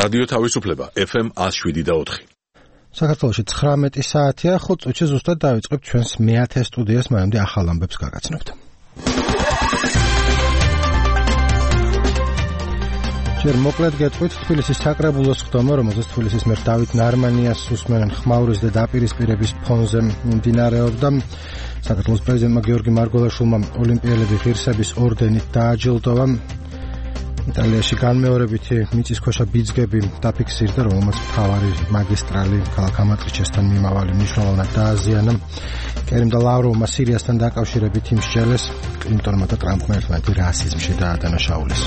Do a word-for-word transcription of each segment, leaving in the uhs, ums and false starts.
რადიო თავისუფლება ეფ ემ one oh seven და four. საქართველოში ცხრამეტი საათია, ხო წუთში ზუსტად დავიწყებთ ჩვენს მეათე სტუდიას, მანამდე ახალ ამბებს გაგაცნობთ. ჯერ მოკლედ გეტყვით, თბილისის საკრებულოს ხდომა, რომელზეც თბილისის მერ დავით ნარმანიას უსმენენ ხმაურის და დაპირისპირების ფონზე მიმდინარეობდა. საქართველოს პრეზიდენტმა გიორგი მარგველაშვილმა ოლიმპიელები ღირსების ორდენით დააჯილდოვა. იტალიაში განმეორებითი მიწისქვეშა ბიძგები დაფიქსირდა, რომელმაც მთავარი მაგისტრალი ქალაქ ამატრიჩესთან მიმავალი მნიშვნელოვნად დააზიანა. კერიმ და ლავროვმა სირიასთან დაკავშირებით იმსჯელეს, კლინტონმა და ტრამპმა ერთმანეთი რასიზმში დაადანაშაულეს.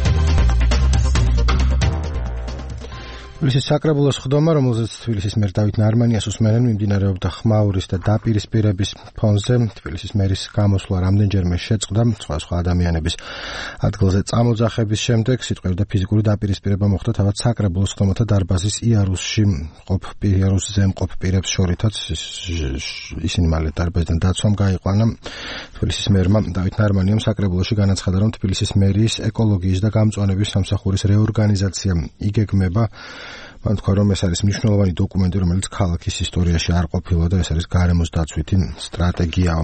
თბილისის საკრებულოს ხდომა, რომელზეც თბილისის მერ დავით ნარმანიას უსმენენ, მიმდინარეობდა ხმაურის და დაპირისპირების ფონზე. თბილისის მერის გამოსვლა რამდენჯერმე შეწყდა სხვადასხვა ადამიანების ადგილზე წამოძახების შემდეგ. სიტყვები და ფიზიკური დაპირისპირება მოხდა თავად საკრებულოს ხდომათა დარბაზის იარუსში მყოფ იარუსზე მყოფ პირებს შორითაც. ისინი მალე დარბაზიდან დაცვამ გაიყვანა. თბილისის მერმა დავით ნარმანიამ საკრებულოში განაცხადა, რომ თბილისის მერიის ეკოლოგიის და გამწვანების სამსახურის რეორგანიზაცია იგეგმება. მან თქვა, რომ ეს არის მნიშვნელოვანი დოკუმენტი, რომელიც ქალაქის ისტორიაში არ ყოფილა და ეს არის გარემოს დაცვითი სტრატეგიაო.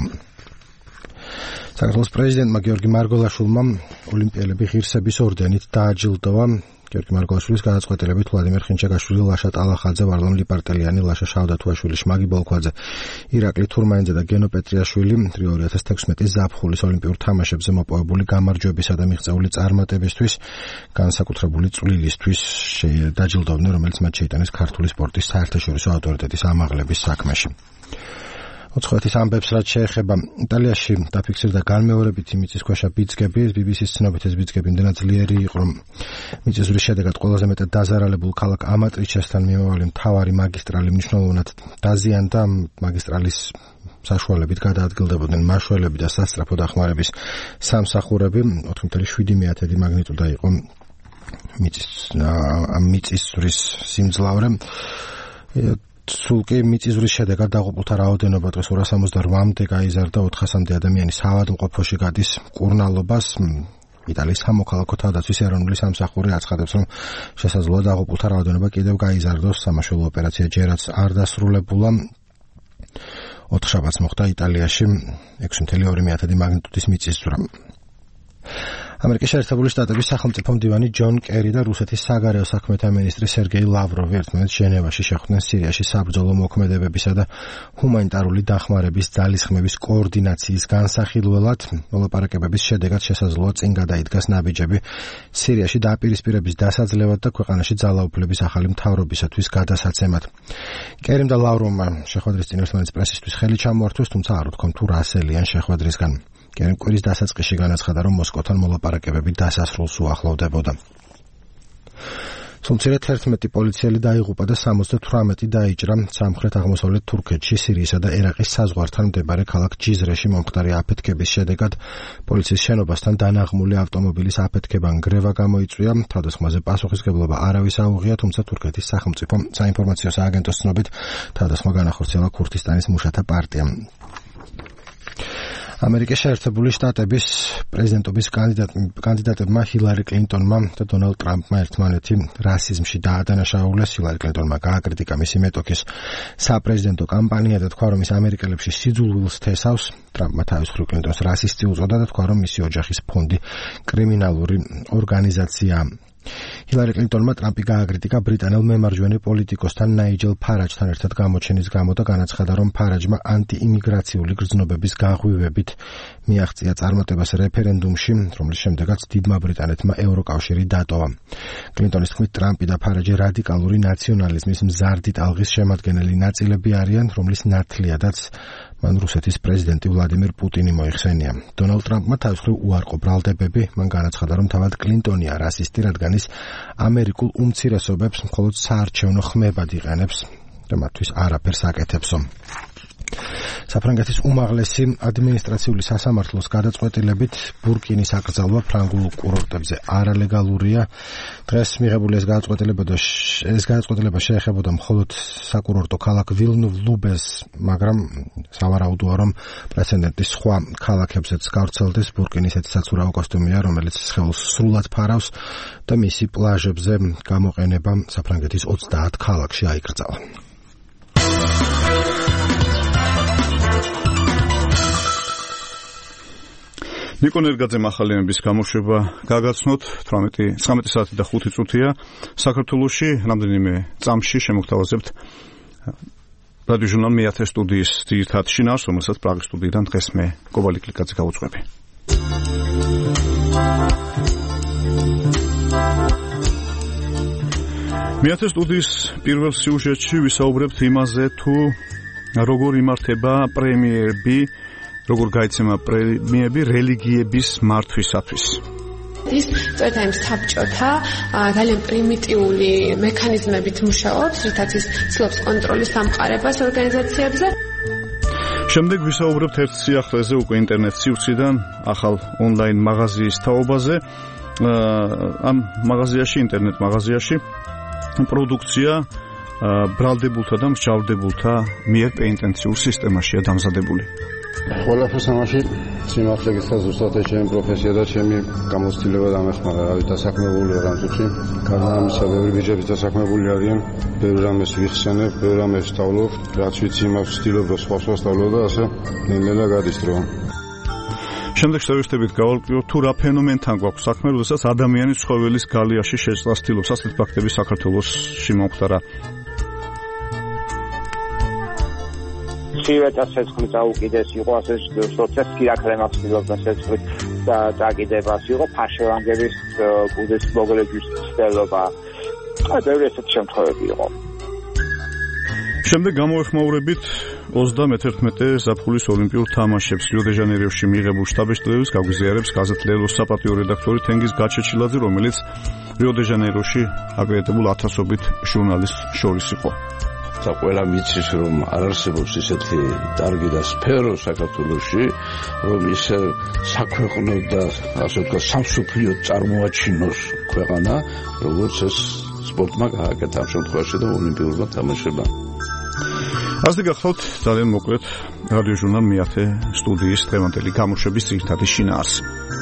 საქართველოს პრეზიდენტმა გიორგი მარგველაშვილმა ოლიმპიელები ღირსების ორდენით დააჯილდოვა. გიორგი მარგველაშვილის გადაწყვეტილებით ვლადიმერ ხინჩაგაშვილი, ლაშა ტალახაძე, ვარლამ ლიპარტელიანი, ლაშა შავდათუაშვილი, შმაგი ბოლქვაძე, ირაკლი თურმანიძე და გენო პეტრიაშვილი ორი ათას თექვსმეტის ზაფხულის ოლიმპიურ თამაშებზე მოპოვებული გამარჯვებისა და მიღწეული წარმატებისთვის, განსაკუთრებული წვლილისთვის დაჯილდოვდნენ, რომელიც მათ შეიტანეს ქართული სპორტის საერთაშორისო ავტორიტეტის ამაღლების საქმეში. ოთხივეთის ამბებს რაც შეეხება იტალიაში დაფიქსირდა განმეორებითი მიწისქვეშა ბიძგები. ბი ბი სის ცნობით ეს ბიძგები იმდენად ძლიერი იყო, რომ მიწისძვრის შედეგად ყველაზე მეტად დაზარალებულ ქალაქ ამატრიჩესთან მიმავალი მთავარი მაგისტრალი მნიშვნელოვნად დაზიანდა. მაგისტრალის საშუალებით გადაადგილდებოდნენ მაშველები და სასწრაფო დახმარების სამსახურები. ოთხი კoma შვიდი მაგნიტუდა იყო მიწის მიწისძვრის სიმძლავრე. სულ კი მიწისძვრის შედეგად დაღუპულთა რაოდენობა დღეს ორას ორმოცდაოთხამდე გაიზარდა, ოთხასამდე ადამიანი საავადმყოფოში გადის მკურნალობას. იტალიის სამოქალაქო თავდაცვის ეროვნული სამსახური აცხადებს, რომ შესაძლოა დაღუპულთა რაოდენობა კიდევ გაიზარდოს. სამაშველო ოპერაცია ჯერაც არ დასრულებულა. ოთხშაბათს მოხდა იტალიაში ექვსი კoma ორი მაგნიტუდის მიწისძვრა. ამერიკის შეერთებული შტატების სახელმწიფო მდივანი ჯონ კერი და რუსეთის საგარეო საქმეთა მინისტრი სერგეი ლავროვი ერთმანეთს ჟენევაში შეხვდნენ სირიაში საბრძოლო მოქმედებებისა და ჰუმანიტარული დახმარების ძალისხმევის კოორდინაციის განსახილველად. მოლაპარაკებების შედეგად შესაძლოა წინ გადაიდგას ნაბიჯები სირიაში დაპირისპირების დასაძლევად და ქვეყანაში ძალაუფლების ახალი მთავრობისათვის გადასაცემად. კერიმ და ლავროვმა შეხვედრის წინ ერთმანეთს პრესისთვის ხელი ჩამოართვეს, თუმცა არ უთქვამთ თუ რა ასელიან შეხვედრისგან. კერიმ კვირის დასაწყისში განაცხადა, რომ მოსკოვთან მოლაპარაკებები დასასრულს უახლოვდებოდა. სულ მცირედ თერთმეტი პოლიციელი დაიღუპა და სამოცდათვრამეტი დაიჭრა სამხრეთ აღმოსავლეთ თურქეთში სირიისა და ერაყის საზღვართან მდებარე ქალაქ ჯიზრეში მომხდარი აფეთქების შედეგად. პოლიციის შენობასთან დანაღმული ავტომობილის აფეთქება ნგრევა გამოიწვია. თავდასხმაზე პასუხისმგებლობა არავის აუღია, თუმცა თურქეთის სახელმწიფო საინფორმაციო სააგენტოს ცნობით თავდასხმა განახორციელა ქურთისტანის მუშათა პარტიამ. ამერიკის შეერთებული შტატების პრეზიდენტობის კანდიდატებმა ჰილარი კლინტონმა და დონალდ ტრამპმა ერთმანეთი რასიზმში დაადანაშაულეს. ჰილარი კლინტონმა გააკრიტიკა მისი მეტოქის საპრეზიდენტო კამპანია და თქვა, რომ ის ამერიკელებში სიძულვილს თესავს. ტრამპმა თავის მხრივ კლინტონს რასისტი უწოდა და თქვა, რომ მისი ოჯახის ფონდი კრიმინალური ორგანიზაციაა. ჰილარი კლინტონმა ტრამპი გააკრიტიკა ბრიტანელ მემარჯვენე პოლიტიკოსთან ნაიჯელ ფარაჯთან ერთად გამოჩენის გამო და განაცხადა, რომ ფარაჯმა ანტიიმიგრაციული გრძნობების გაღვივებით მიაღწია წარმატებას რეფერენდუმში, რომლის შემდეგაც დიდმა ბრიტანეთმა ევროკავშირი დატოვა. კლინტონის თქმით, ტრამპი და ფარაჯი რადიკალური ნაციონალიზმის მზარდი ტალღის შემადგენელი ნაწილები არიან, რომლის ნათლიადაც მან რუსეთის პრეზიდენტი ვლადიმერ პუტინი მოიხსენია. დონალდ ტრამპმა თავის მხრივ უარყო ბრალდებები. მან განაცხადა, რომ თავად კლინტონია რასისტი, რადგან ის ამერიკულ უმცირესობებს მხოლოდ საარჩევნო ხმებად იყენებს და მათთვის არაფერს აკეთებსო. საფრანგეთის უმაღლესი ადმინისტრაციული სასამართლოს გადაწყვეტილებით ბურკინის აკრძალვა ფრანგულ კურორტებზე არალეგალურია. დღეს მიღებული ეს გადაწყვეტილება ეს გადაწყვეტილება შეეხებოდა მხოლოდ საკურორტო ქალაქ ვილნუვ-ლუბეს, მაგრამ სავარაუდოა, რომ პრეცედენტი სხვა ქალაქებზეც გავრცელდეს. ბურკინი ისეთი საცურაო კოსტუმია, რომელიც სხეულს სრულად ფარავს და მისი პლაჟებზე გამოყენება საფრანგეთის ოცდაათ ქალაქში აიკრძალა. ნიკო ნერგაძემ ახალი ამბის გამოშვება გაგაცნოთ ცხრამეტი საათი და ხუთი წუთია საქართველოში. რამდენიმე წამში შემოგთავაზებთ რადიო ჟურნალ მეათე სტუდიის ძირითად შინაარს, რომელსაც პრაღის სტუდიიდან დღეს მე კობალი კლიკაძე გავუძღვები. მეათე სტუდიის პირველ სიუჟეტში ვისაუბრებთ იმაზე, თუ როგორ იმართება პრემიერები, როგორ გაიცემა პრემიერები რელიგიების მართვისათვის. ის წერდა იმ საბჭოთა ძალიან პრიმიტიული მექანიზმებით მუშაობს, რითაც ის ცდილობს კონტროლის ამყარებას ორგანიზაციებზე. შემდეგ ვისაუბრებთ ერთ სიახლეზე უკვე ინტერნეტ სივრციდან, ახალ ონლაინ მაღაზიის თაობაზე. ამ მაღაზიაში, ინტერნეტ მაღაზიაში პროდუქცია ბრალდებულთა და მსჯავრდებულთა მიერ პეინტენციურ სისტემაშია დამზადებული. ყველაფერს ამაში სიმართლე გითხრათ, ზუსტად ჩემი პროფესია და ჩემი გამოცდილება დამეხმარა, რავი, დასაქმებული ვარ ამ წუთში. გარდა ამისა, ბევრი ბიჭები დასაქმებული არიან, ბევრ რამეს ვიხსენებ, ბევრ რამეს ვსწავლობ, რაც ვიცი იმას ვცდილობ, რომ სხვა სხვა ვსწავლო და ასე ნელ-ნელა გადის დრო. შემდეგ შევეშთებით გავალკვიოთ, თუ რა ფენომენთან გვაქვს საქმე, როდესაც ადამიანი ცხოველის გალიაში შეჭრას ცდილობს. ასეთ ფაქტები საქართველოში მომხდარა. ცივეთა სეცხლი წაუკიდეს, იყო ასე სოციალისტი აკრემას ცდილობდა სეცხლით წაკიდებას, იყო ფაშევანგების კუდის მოგლეჯვის ცდელობა. აი, ბევრი ესეთი შემთხვევები იყო. შემდეგ გამოვეხმაურებით ოცდამეთერთმეტე ზაფხულის ოლიმპიურ თამაშებს რიო-დე-ჟანეიროში მიღებულ შტაბ-ეშტილებებს გაგვიზიარებს გაზეთ ლელოს საპატიო რედაქტორი თენგიზ გაჩეჩილაძე, რომელიც რიო-დე-ჟანეიროში აკრედიტებულ ათასობით ჟურნალისტს შორის იყო. და ყველა მიცის, რომ არ არსებობს ისეთი დარგი და სფერო საქართველოში, რომ ისე საქვეყნოდ და ასე ვთქვათ სამსოფლიოდ წარმოაჩინოს ქვეყანა, როგორც ეს სპორტმა გააკეთა ამ შემთხვევაში და ოლიმპიურმა თამაშებმა. ასე გახლავთ ძალიან მოკლედ რადიო ჟურნალ მეათე სტუდიის დღევანდელი გამოშვების ძირითადი შინაარსი.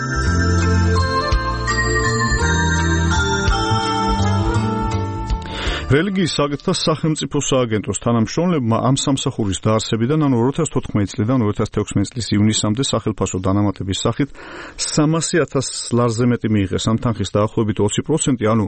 რელიგიის საკითხთა სახელმწიფო სააგენტოს თანამშრომლებმა ამ სამსახურის დაარსებიდან, ანუ ორი ათას თოთხმეტი წლიდან ორი ათას თექვსმეტი წლის ივნისამდე სახელმწიფო დანამატების სახით სამასი ათას ლარზე მეტი მიიღეს. ამ თანხის დაახლოებით ოცი პროცენტი, ანუ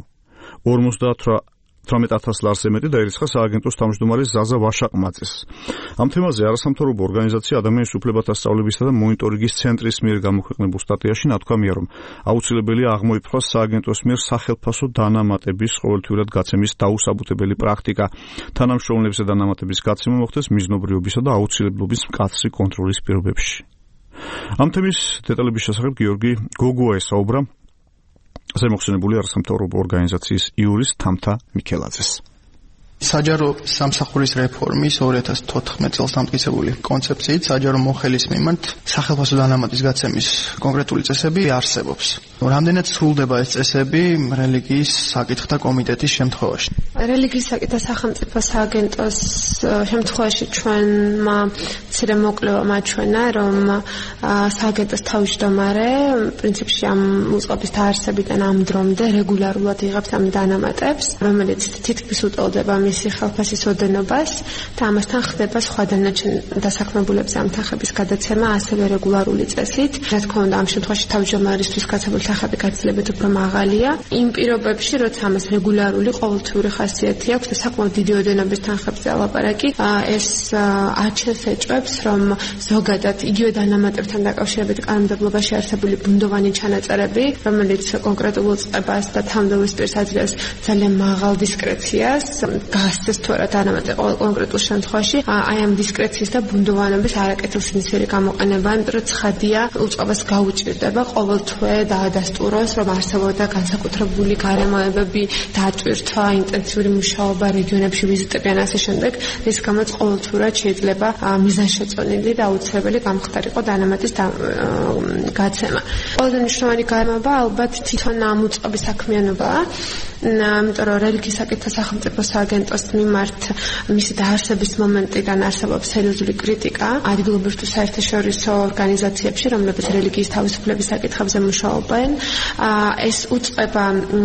ორმოცდათვრამეტ ათას ლარზე მეტი დაირიცხა სააგენტოს თავმჯდომარე ზაზა ვაშაყმაწეს. ამ თემაზე არასამთავრობო ორგანიზაცია ადამიანის უფლებათა სწავლებისა და მონიტორინგის ცენტრის მიერ გამოქვეყნებულ სტატიაში ნათქვამია, რომ აუცილებელია აღმოიფხვრას სააგენტოს მიერ სახელმწიფო დანამატების ყოველთვიურად გაცემის დაუსაბუთებელი პრაქტიკა. თანამშრომლებზე დანამატების გაცემა მოხდეს მიზნობრიობისა და აუცილებლობის მკაცრი კონტროლის პირობებში. ამ თემის დეტალების შესახებ გიორგი გოგუა ესაუბრა ზემოხსენებული არასამთავრობო ორგანიზაციის იურის თამთა მიქელაძეს. საჯარო სამსახურის რეფორმის ორი ათას თოთხმეტ წელს დამტკიცებული კონცეფციით საჯარო მოხელის მიმართ სახელმწიფო დანამატის გაცემის კონკრეტული წესები არსებობს. რამდენად სრულდება ეს წესები რელიგიის საკითხთა კომიტეტის შემთხვევაში? რელიგიის საკითხთა სახელმწიფო სააგენტოს შემთხვევაში ჩვენმა მცირე მოკვლევა მაჩვენა, რომ სააგენტოს თავმჯდომარე პრინციპში ამ უწყების დაარსებიდან ამ დრომდე რეგულარულად იღებს ამ დანამატებს, რომელიც თითქმის უტოლდება მისი ხელფასის ოდენობას და ამასთან ხდება სხვა დანარჩენ დასაქმებულებზე ამ თანხების გადაცემა ასევე რეგულარული წესით. რა თქმა უნდა, ამ შემთხვევაში თავმჯდომარისთვის გაცემული თანხები გაცილებით უფრო მაღალია. იმ პირობებში, როცა ამას რეგულარული ყოველთვიური ხასიათი აქვს და საკმაოდ დიდი ოდენობის თანხებზე ალაპარაკი, ეს არჩევს ეჭვებს, რომ ზოგადად იგივე დანამატებთან დაკავშირებით კანონმდებლობაში არსებული ბუნდოვანი ჩანაწერები, რომელიც კონკრეტულ წყებას და თანამდებობის პირს აძლევს ძალიან მაღალ დისკრეციას, გასცეს თუ არა დანამატი ყოველ კონკრეტულ შემთხვევაში, აი ამ დისკრეციის და ბუნდოვანების არაკეთილსინისფერი გამოყენება, იმიტომ რომ ცხადია უწყებას გაუჭირდება ყოველ თვე და დაადასტუროს, რომ არსებობდა განსაკუთრებული გარემოებები, დაატვირთვა ინტენსიური მუშაობა რეგიონებში, ვიზიტები ან ასე შემდეგ, რის გამოც ყოველთვიურად შეიძლება მიზანშეწონილი და აუცილებელი გამხდარიყო დანამატის გაცემა. ყველაზე მნიშვნელოვანი გარემოება ალბათ თვითონ ამ უწყების საქმიანობაა, იმიტომ რომ რელიგიის საკითხთა სახელმწიფო სააგენტოს მიმართ მისი დაარსების მომენტიდან არსებობს სერიოზული კრიტიკა ადგილობრივ თუ საერთაშორისო ორგანიზაციებში, რომლებიც რელიგიის თავისუფლების საკითხებზე მუშაობენ. ეს უწყება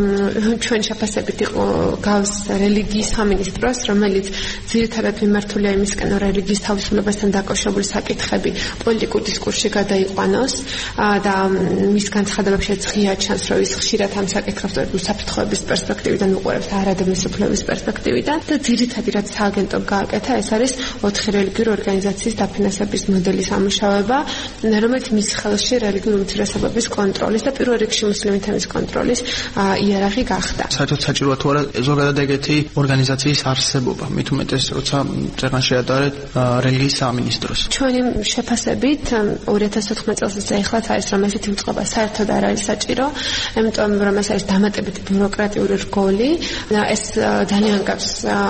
ჩვენ შეფასებით იყო გავს რელიგიის სამინისტროს, რომელიც ძირითადად მიმართულია იმისკენ, რომ რელიგიის თავისუფლებასთან დაკავშირებული საკითხები პოლიტიკურ დისკურსში გადაიყვანოს და მის განცხადებებში ღია ჩანს, რომ ის ხშირად ამ საკითხებს უსაფრთხოების პერსპექტივიდან უყურებს და არადების უფლების პერსპექტივიდან და ძირითადი რაც სააგენტომ გააკეთა, ეს არის ოთხი რელიგიური ორგანიზაციის დაფინანსების მოდელის ამუშავება, რომელიც მის ხელში რელიგიური უმცირესობების კონტროლის და პირველ რიგში მუსლიმი თემის კონტროლის იერარქი გახდა. საერთოდ საჭიროა თუ არა ზოგადად ეგეთი ორგანიზაციის არსებობა, მით უმეტეს როცა წერან შეადარეთ რელიგიის სამინისტროს. ჩვენი შეფასებით ორი ათას ოთხმეტ წელს ისე ეხლაც არის, რომ ესეთი უწყება საერთოდ არ არის საჭირო, იმიტომ რომ ეს არის დამატებითი ბიუროკრატიული რგოლი. ეს ძალიან გავს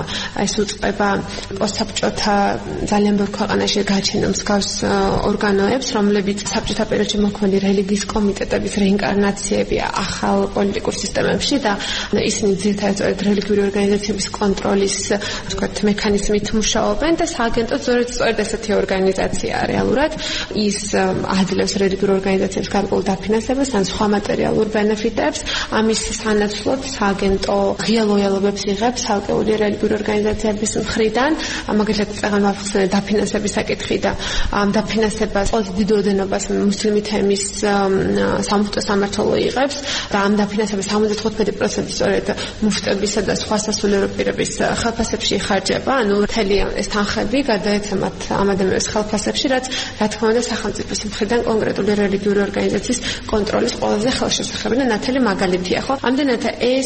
ეს უწყება პოსტსაბჭოთა ძალიან ბევრ ქვეყანაში გააჩნია მსგავს ორგანოებს, რომლებიც საბჭოთა პერიოდში მოქმედი რელიგიის კომიტეტების რეინკარნაციებია ახალ პოლიტიკურ სისტემებში და ისინი ძირითადად რელიგიური ორგანიზაციების კონტროლის ვთქვათ მექანიზმით მუშაობენ და სააგენტო სწორედ ესეთი ორგანიზაცია რეალურად ის აძლევს რელიგიურ ორგანიზაციებს გარკვეულ დაფინანსებას ან სხვა მატერიალურ ბენეფიტებს. ამის სანაცვლოდ სააგენტო ღია ლოიალობებს იღებს ცალკეული რელიგიური ორგანიზაციების მხრიდან, მაგალითად წეგან ვახსენე დაფინანსების საკითხი და ამ დაფინანსებას ყველაზე დიდ ოდენობას მუსლიმი თემის სამუფტო სამმართველო იღებს და ამ დაფინანსების სამოცდათხუთმეტი პროცენტი სწორედ მუფტებისა და სხვა სასულიერო პირების ხელფასებში იხარჯება, ანუ მთელი ეს თანხები გადაეცემათ ამ ადამიანების ხელფასებში, რაც რა თქმა უნდა სახელმწიფოს მხრიდან კონკრეტული რელიგიური ორგანიზაციის კონტროლის ყველაზე ხელშესახებელი და ნათელი მაგალითია, ხო? ამდენად ეს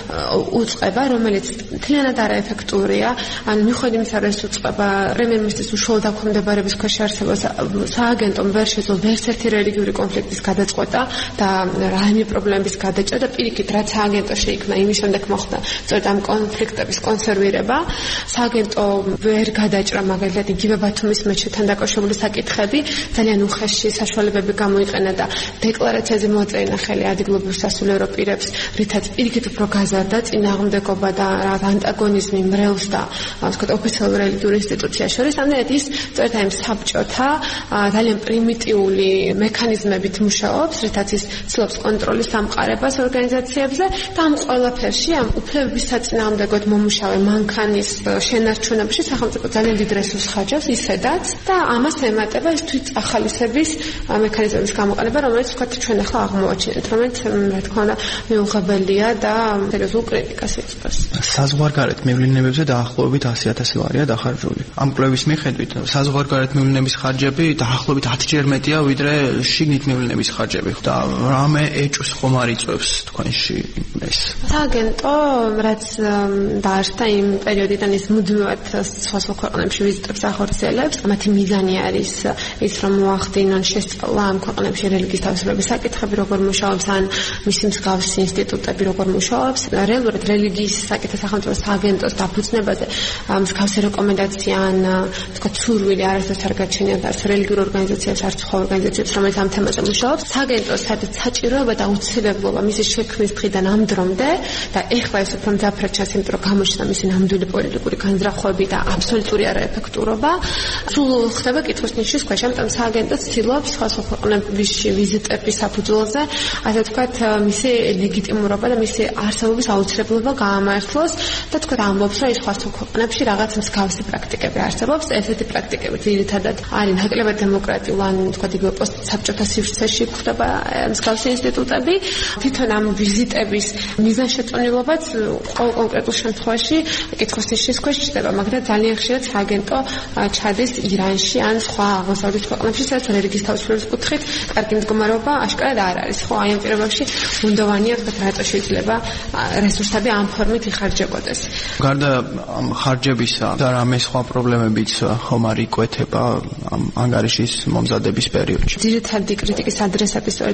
უწყება, რომელიც მთლიანად არაეფექტურია, ან მიუხედავად იმისა, რომ ეს უწყება პრემიერ-მინისტრის უშუალო დაქვემდებარების ქვეშ არსებობს, სააგენტომ ვერ შეძლო ვერც ერთი რელიგიური კონფლიქტის გადაწყვეტა და რაიმე პრობლემების გადაჭრა და პირიქით, რაც სააგენტო შეიქმნა, იმის შემდეგ მოხდა სწორედ ამ კონფლიქტების კონსერვირება. სააგენტო ვერ გადაჭრა მაგალითად იგივე ბათუმის მეჩეთთან დაკავშირებული საკითხები, ძალიან უხეში საშუალებები გამოიყენა და დეკლარაციაზე მოაწერინა ხელი ადგილობრივ სასულიერო პირებს, რითაც პირიქით უფრო გაზარდა წინააღმდეგობა და ანტაგონიზმი მრევლს და ვთქვათ ოფიციალურ რელიგიურ ინსტიტუციას შორის. ამდენად ის სწორედ ამ საბჭოთა ძალიან პრიმიტიული მექანიზმებით მუშაობს, რითაც ის ცდილობს კონტროლის დამყარებას ორგანიზაციებზე და ამ ყველაფერში ამ უფლებების საწინააღმდეგოდ მომუშავე მანქანის შენარჩუნებაში სახელმწიფო ძალიან დიდ რესურსს ხარჯავს ისედაც და ამას ემატება ეს თვითახალისების მექანიზმების გამოყენება, რომელიც ვთქვათ ჩვენ ახლა აღმოვაჩინეთ, რომელიც რა თქმა უნდა მიუღებელია და სერიოზულ კრიტიკას იწვევს. საზღვარგარეთ მივლინებებზე დაახლოებით ასი ათასი ლარია დახარჯული. ამ კვლევის მიხედვით საზღვარგარეთ მივლინების ხარჯები დაახლოებით ათჯერ მეტია ვიდრე შიგნით მივლინების ხარჯები. და რამე ეჭვს ხომ არ იწვევს თქვენში ეს? სააგენტო რაც დაარსდა იმ პერიოდიდან ის მუდმივად სხვა სხვა ქვეყნებში ვიზიტებს ახორციელებს. მათი მიზანი არის ის, რომ მოახდინონ შესწავლა ამ ქვეყნებში რელიგიის თავისუფლების საკითხები, როგორ მუშაობს, ან მისი მსგავსი ინსტიტუტები როგორ მუშაობს. რეალურად რელიგიის საკითხთა სახელმწიფო სააგენტოს დაფუძნებაზე მსგავსი რეკომენდაცია ან თქვა ცურვილი არასდროს არ გაჩნია და რელიგიურ ორგანიზაციებს, არც სხვა ორგანიზაციებს, რომელიც ამ თემაზე მუშაობს. სააგენტოს სადაც საჭიროება და აუცილებლობა მისი შექმნის დღიდან ამ დრომდე და ეხლა ეს უფრო მძაფრად ჩანს, იმიტომ რომ გამოჩნდა მისი ნამდვილი პოლიტიკური განზრახვები და აბსოლუტური არაეფექტურობა. სულ ხდება კითხვის ნიშნის ქვეშ, ამიტომ სააგენტო ცდილობს სხვა სხვა ქვეყნებში ვიზიტების საფუძველზე, ასე ვთქვათ, მისი ლეგიტიმურობა და მისი არსებობის აუცილებლობა გაამართლოს და თქვა ამბობს, რომ ის სხვა სხვა ქვეყნებში რაღაც მსგავსი პრაქტიკები არსებობს. ესეთი პრაქტიკები ძირითადად არის ნაკლებად დემოკრატიული, ან თქვა იგივე პოსტსაბჭოთა სივრცეში გვხდება მსგავსი ინსტიტუტები. თვითონ ამ ვიზიტების მიზანშეწონილობაც ყოველ კონკრეტულ შემთხვევაში კითხვის ნიშნის ქვეშ ჩნდება, მაგრამ ძალიან ხშირად სააგენტო ჩადის ირანში ან სხვა აღმოსავლეთ ქვეყნებში, სადაც რელიგიის თავისუფლების კუთხით კარგი მდგომარეობა აშკარად არ არის. ხო, აი ამ პირობებში უნდოვანია თქვა რატო შეიძლება რესურსები ამ ფორმით იხარჯებოდეს. გარდა ამ ხარჯებისა და რამე სხვა პრობლემებიც ხომ არ იკვეთება ამ ანგარიშის მომზადების პერიოდში. ძირითადი კრიტიკის ადრესატი სწორედ რელიგიის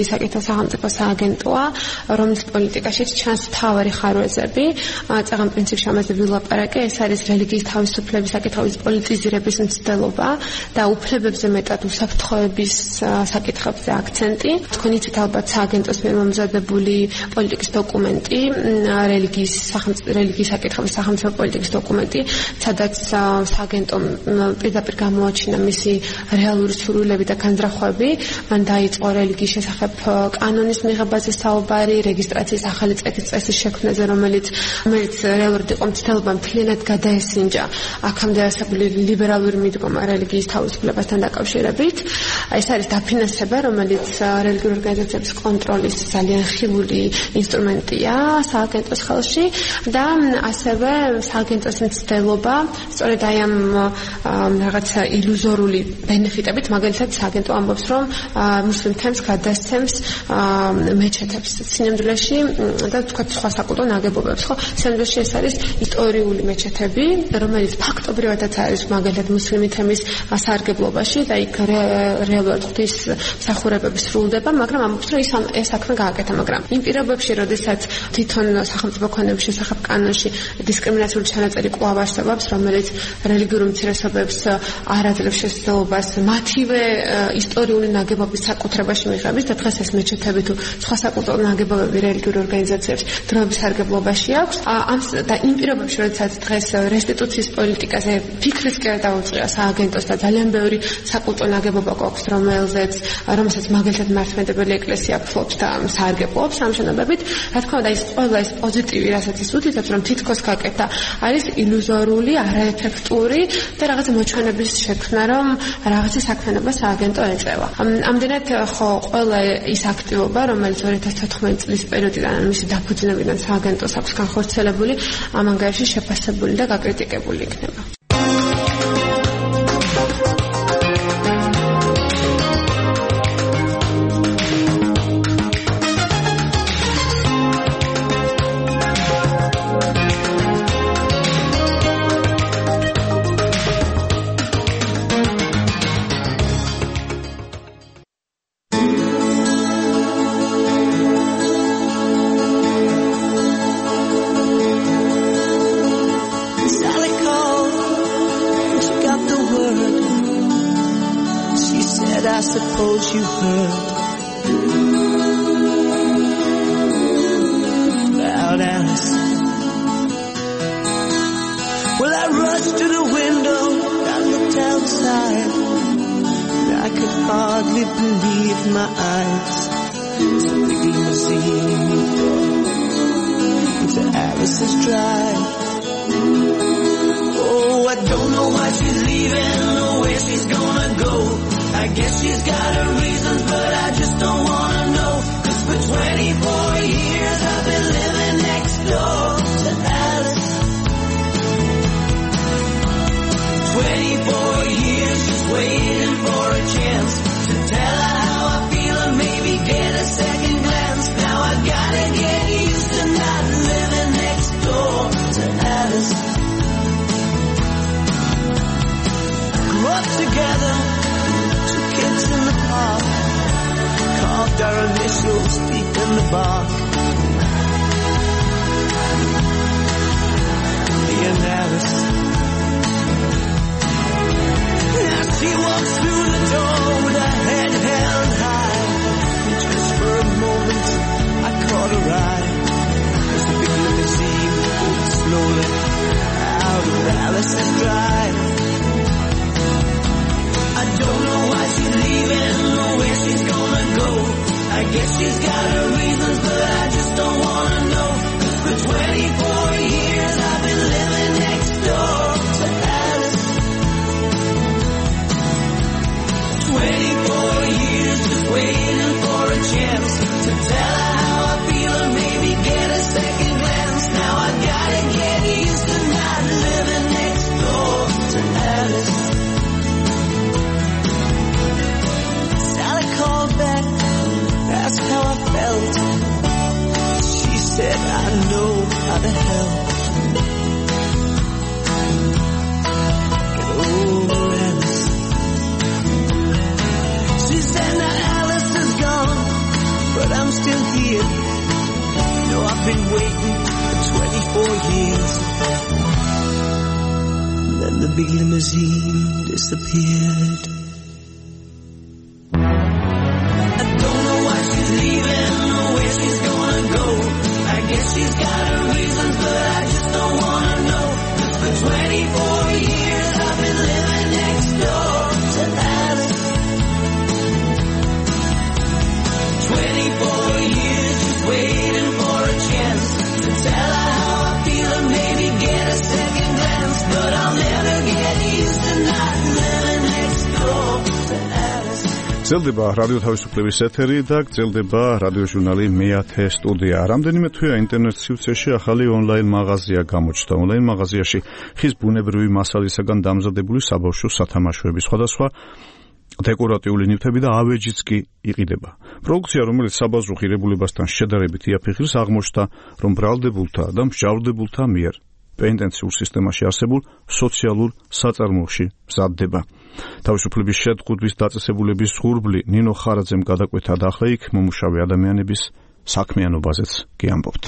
საკითხთა სახელმწიფო სააგენტოა, რომლის პოლიტიკაშიც ჩანს მთავარი ხარვეზები. წაღან პრინციპში ამაზე ვილაპარაკე, ეს არის რელიგიის თავისუფლების საკითხების პოლიტიზირების მცდელობა და უფლებებზე მეტად უსაფრთხოების საკითხებზე აქცენტი. თქვენ იცით ალბათ სააგენტოს მიერ მომზადებული პოლიტიკის დოკუმენტი, რელიგიის რელიგიის საკითხების სახელმწიფო პოლიტიკის დოკუმენტი, სადაც სააგენტომ პირდაპირ გამოაჩინა მისი რეალური სურვილები და განზრახვები. მან დაიწყო რელიგიის შესახებ კანონის მიღებაზე საუბარი, რეგისტრაციის ახალი წესის შექმნაზე, რომელიც რომელიც რეალურად იყო მცდელობა მთლიანად გადაესინჯა აქამდე არსებული ლიბერალური მიდგომა რელიგიის თავისუფლებასთან დაკავშირებით. ეს არის დაფინანსება, რომელიც რელიგიურ ორგანიზაციების კონტროლის ძალიან ხილული ინსტრუმენტია სააგენტოს ხელში და ასევე სააგენტოს მცდელობა სწორედ აი ამ რაღაცა ილუზორული ბენეფიტებით, მაგალითად სააგენტო ამბობს, რომ მუსლიმ თემს გადასცემს მეჩეთებს სინამდვილეში და თქვა სხვა საკულტო ნაგებობებს, ხო? სინამდვილეში ეს არის ისტორიული მეჩეთები, რომელიც ფაქტობრივადაც არის მაგალითად მუსლიმი თემის სარგებლობაში და იქ რეალურად ღვთის მსახურებები სრულდება, მაგრამ ამბობს, რომ ის ეს საქმე გააკეთა, მაგრამ იმ პირობებში, როდესაც თვითონ სახელმწიფო ქონების შესახებ კანონში დისკრიმინაციული ჩანაწერი კვლავ არსებობს, რომელიც რელიგიურ უმცირესობებს არ აძლევს შესაძლებლობას მათივე ისტორიული ნაგებობის საკუთრებაში მიღების და დღეს ეს მეჩეთები თუ სხვა საკულტურო ნაგებობები რელიგიურ ორგანიზაციებს დროების სარგებლობაში აქვს. ამ და იმ პირობებში, როდესაც დღეს რესტიტუციის პოლიტიკაზე ფიქრიც კი არ დაუწყია სააგენტოს და ძალიან ბევრი საკულტურო ნაგებობა გვაქვს, რომელზეც რომელსაც მაგალითად მართლმადიდებელი ეკლესია ფლობს და სარგებლობს ამ შენობებით. რა თქმა უნდა, ის ყველა ეს პოზიტივი, რასაც ის უთითებს, რომ თითქოს გაკეთა, არის ილუზორული, არაეფექტური და რაღაცა მოჩვენების შექმნა, რომ რაღაცა საქმიანობა სააგენტო ეწევა. ამდენად ხო ყველა ის აქტივობა, რომელიც ორი ათას თოთხმეტი წლის პერიოდიდან მისი დაფუძნებიდან სააგენტოს აქვს განხორციელებული, ამ ანგარიში შეფასებული და გაკრიტიკებული იქნება. You heard about Alice. Well, I rushed to the window, I looked outside, and I could hardly believe my eyes. It's a big limousine into Alice's drive. Oh, I don't know why she's leaving or where she's gonna go. I guess she's got her reasons, but I just don't wanna know. Cause for twenty-four years I've been living next door to Alice. twenty-four years just waiting for a chance to tell her how I feel and maybe get a second glance. Now I gotta get used to not living next door to Alice. Grew up together, kids in the park, carved our initials deep in the bark. Me and Alice. Now she walks through the door with her head held high, and just for a moment I caught her eye as the big limousine pulled slowly out of Alice's drive. I don't know why she's leaving or where she's gonna go. I guess she's got her reasons, but I just don't wanna know. Cause for twenty-four years I've been living next door to Alice. twenty-four years just waiting for a chance to tell her how I feel and maybe get a second glance. Now I gotta get used to not living next door to Alice. Called back, asked how I felt. She said, I know how to help. Get over Alice. She said, now Alice is gone. been waiting for twenty-four years. And then the big limousine disappeared. I don't know why she's leaving or where she's gonna go. I guess she's got her reasons, but I just don't wanna know. 'Cause for twenty-four years I've been living next door to Alice. twenty-four years just waiting for a chance to tell her how I feel and maybe get a second glance. But I'll never get used to not living next door to Alice. გრძელდება რადიო თავისუფლების ეთერი და გრძელდება რადიო ჟურნალი მეათე სტუდია. რამდენიმე თვეა ინტერნეტ სივრცეში ახალი ონლაინ მაღაზია გამოჩნდა. ონლაინ მაღაზიაში ხის ბუნებრივი მასალისაგან დამზადებული საბავშვო სათამაშოები, სხვადასხვა დეკორატიული ნივთები და ავეჯიც კი იყიდება. პროდუქცია, რომელიც საბაზრო ღირებულებასთან შედარებით იაფიხილს, აღმოჩნდა, რომ ბრალდებულთა და მსჯავრდებულთა მიერ პენტენციურ სისტემაში არსებულ სოციალურ საწარმოებში მზადდება. თავისუფლების შეთქმულის დაწესებულების ღურბლი ნინო ხარაძემ გადაკვეთა და ახლა იქ მომუშავე ადამიანების საქმიანობაზეც კი ამბობთ.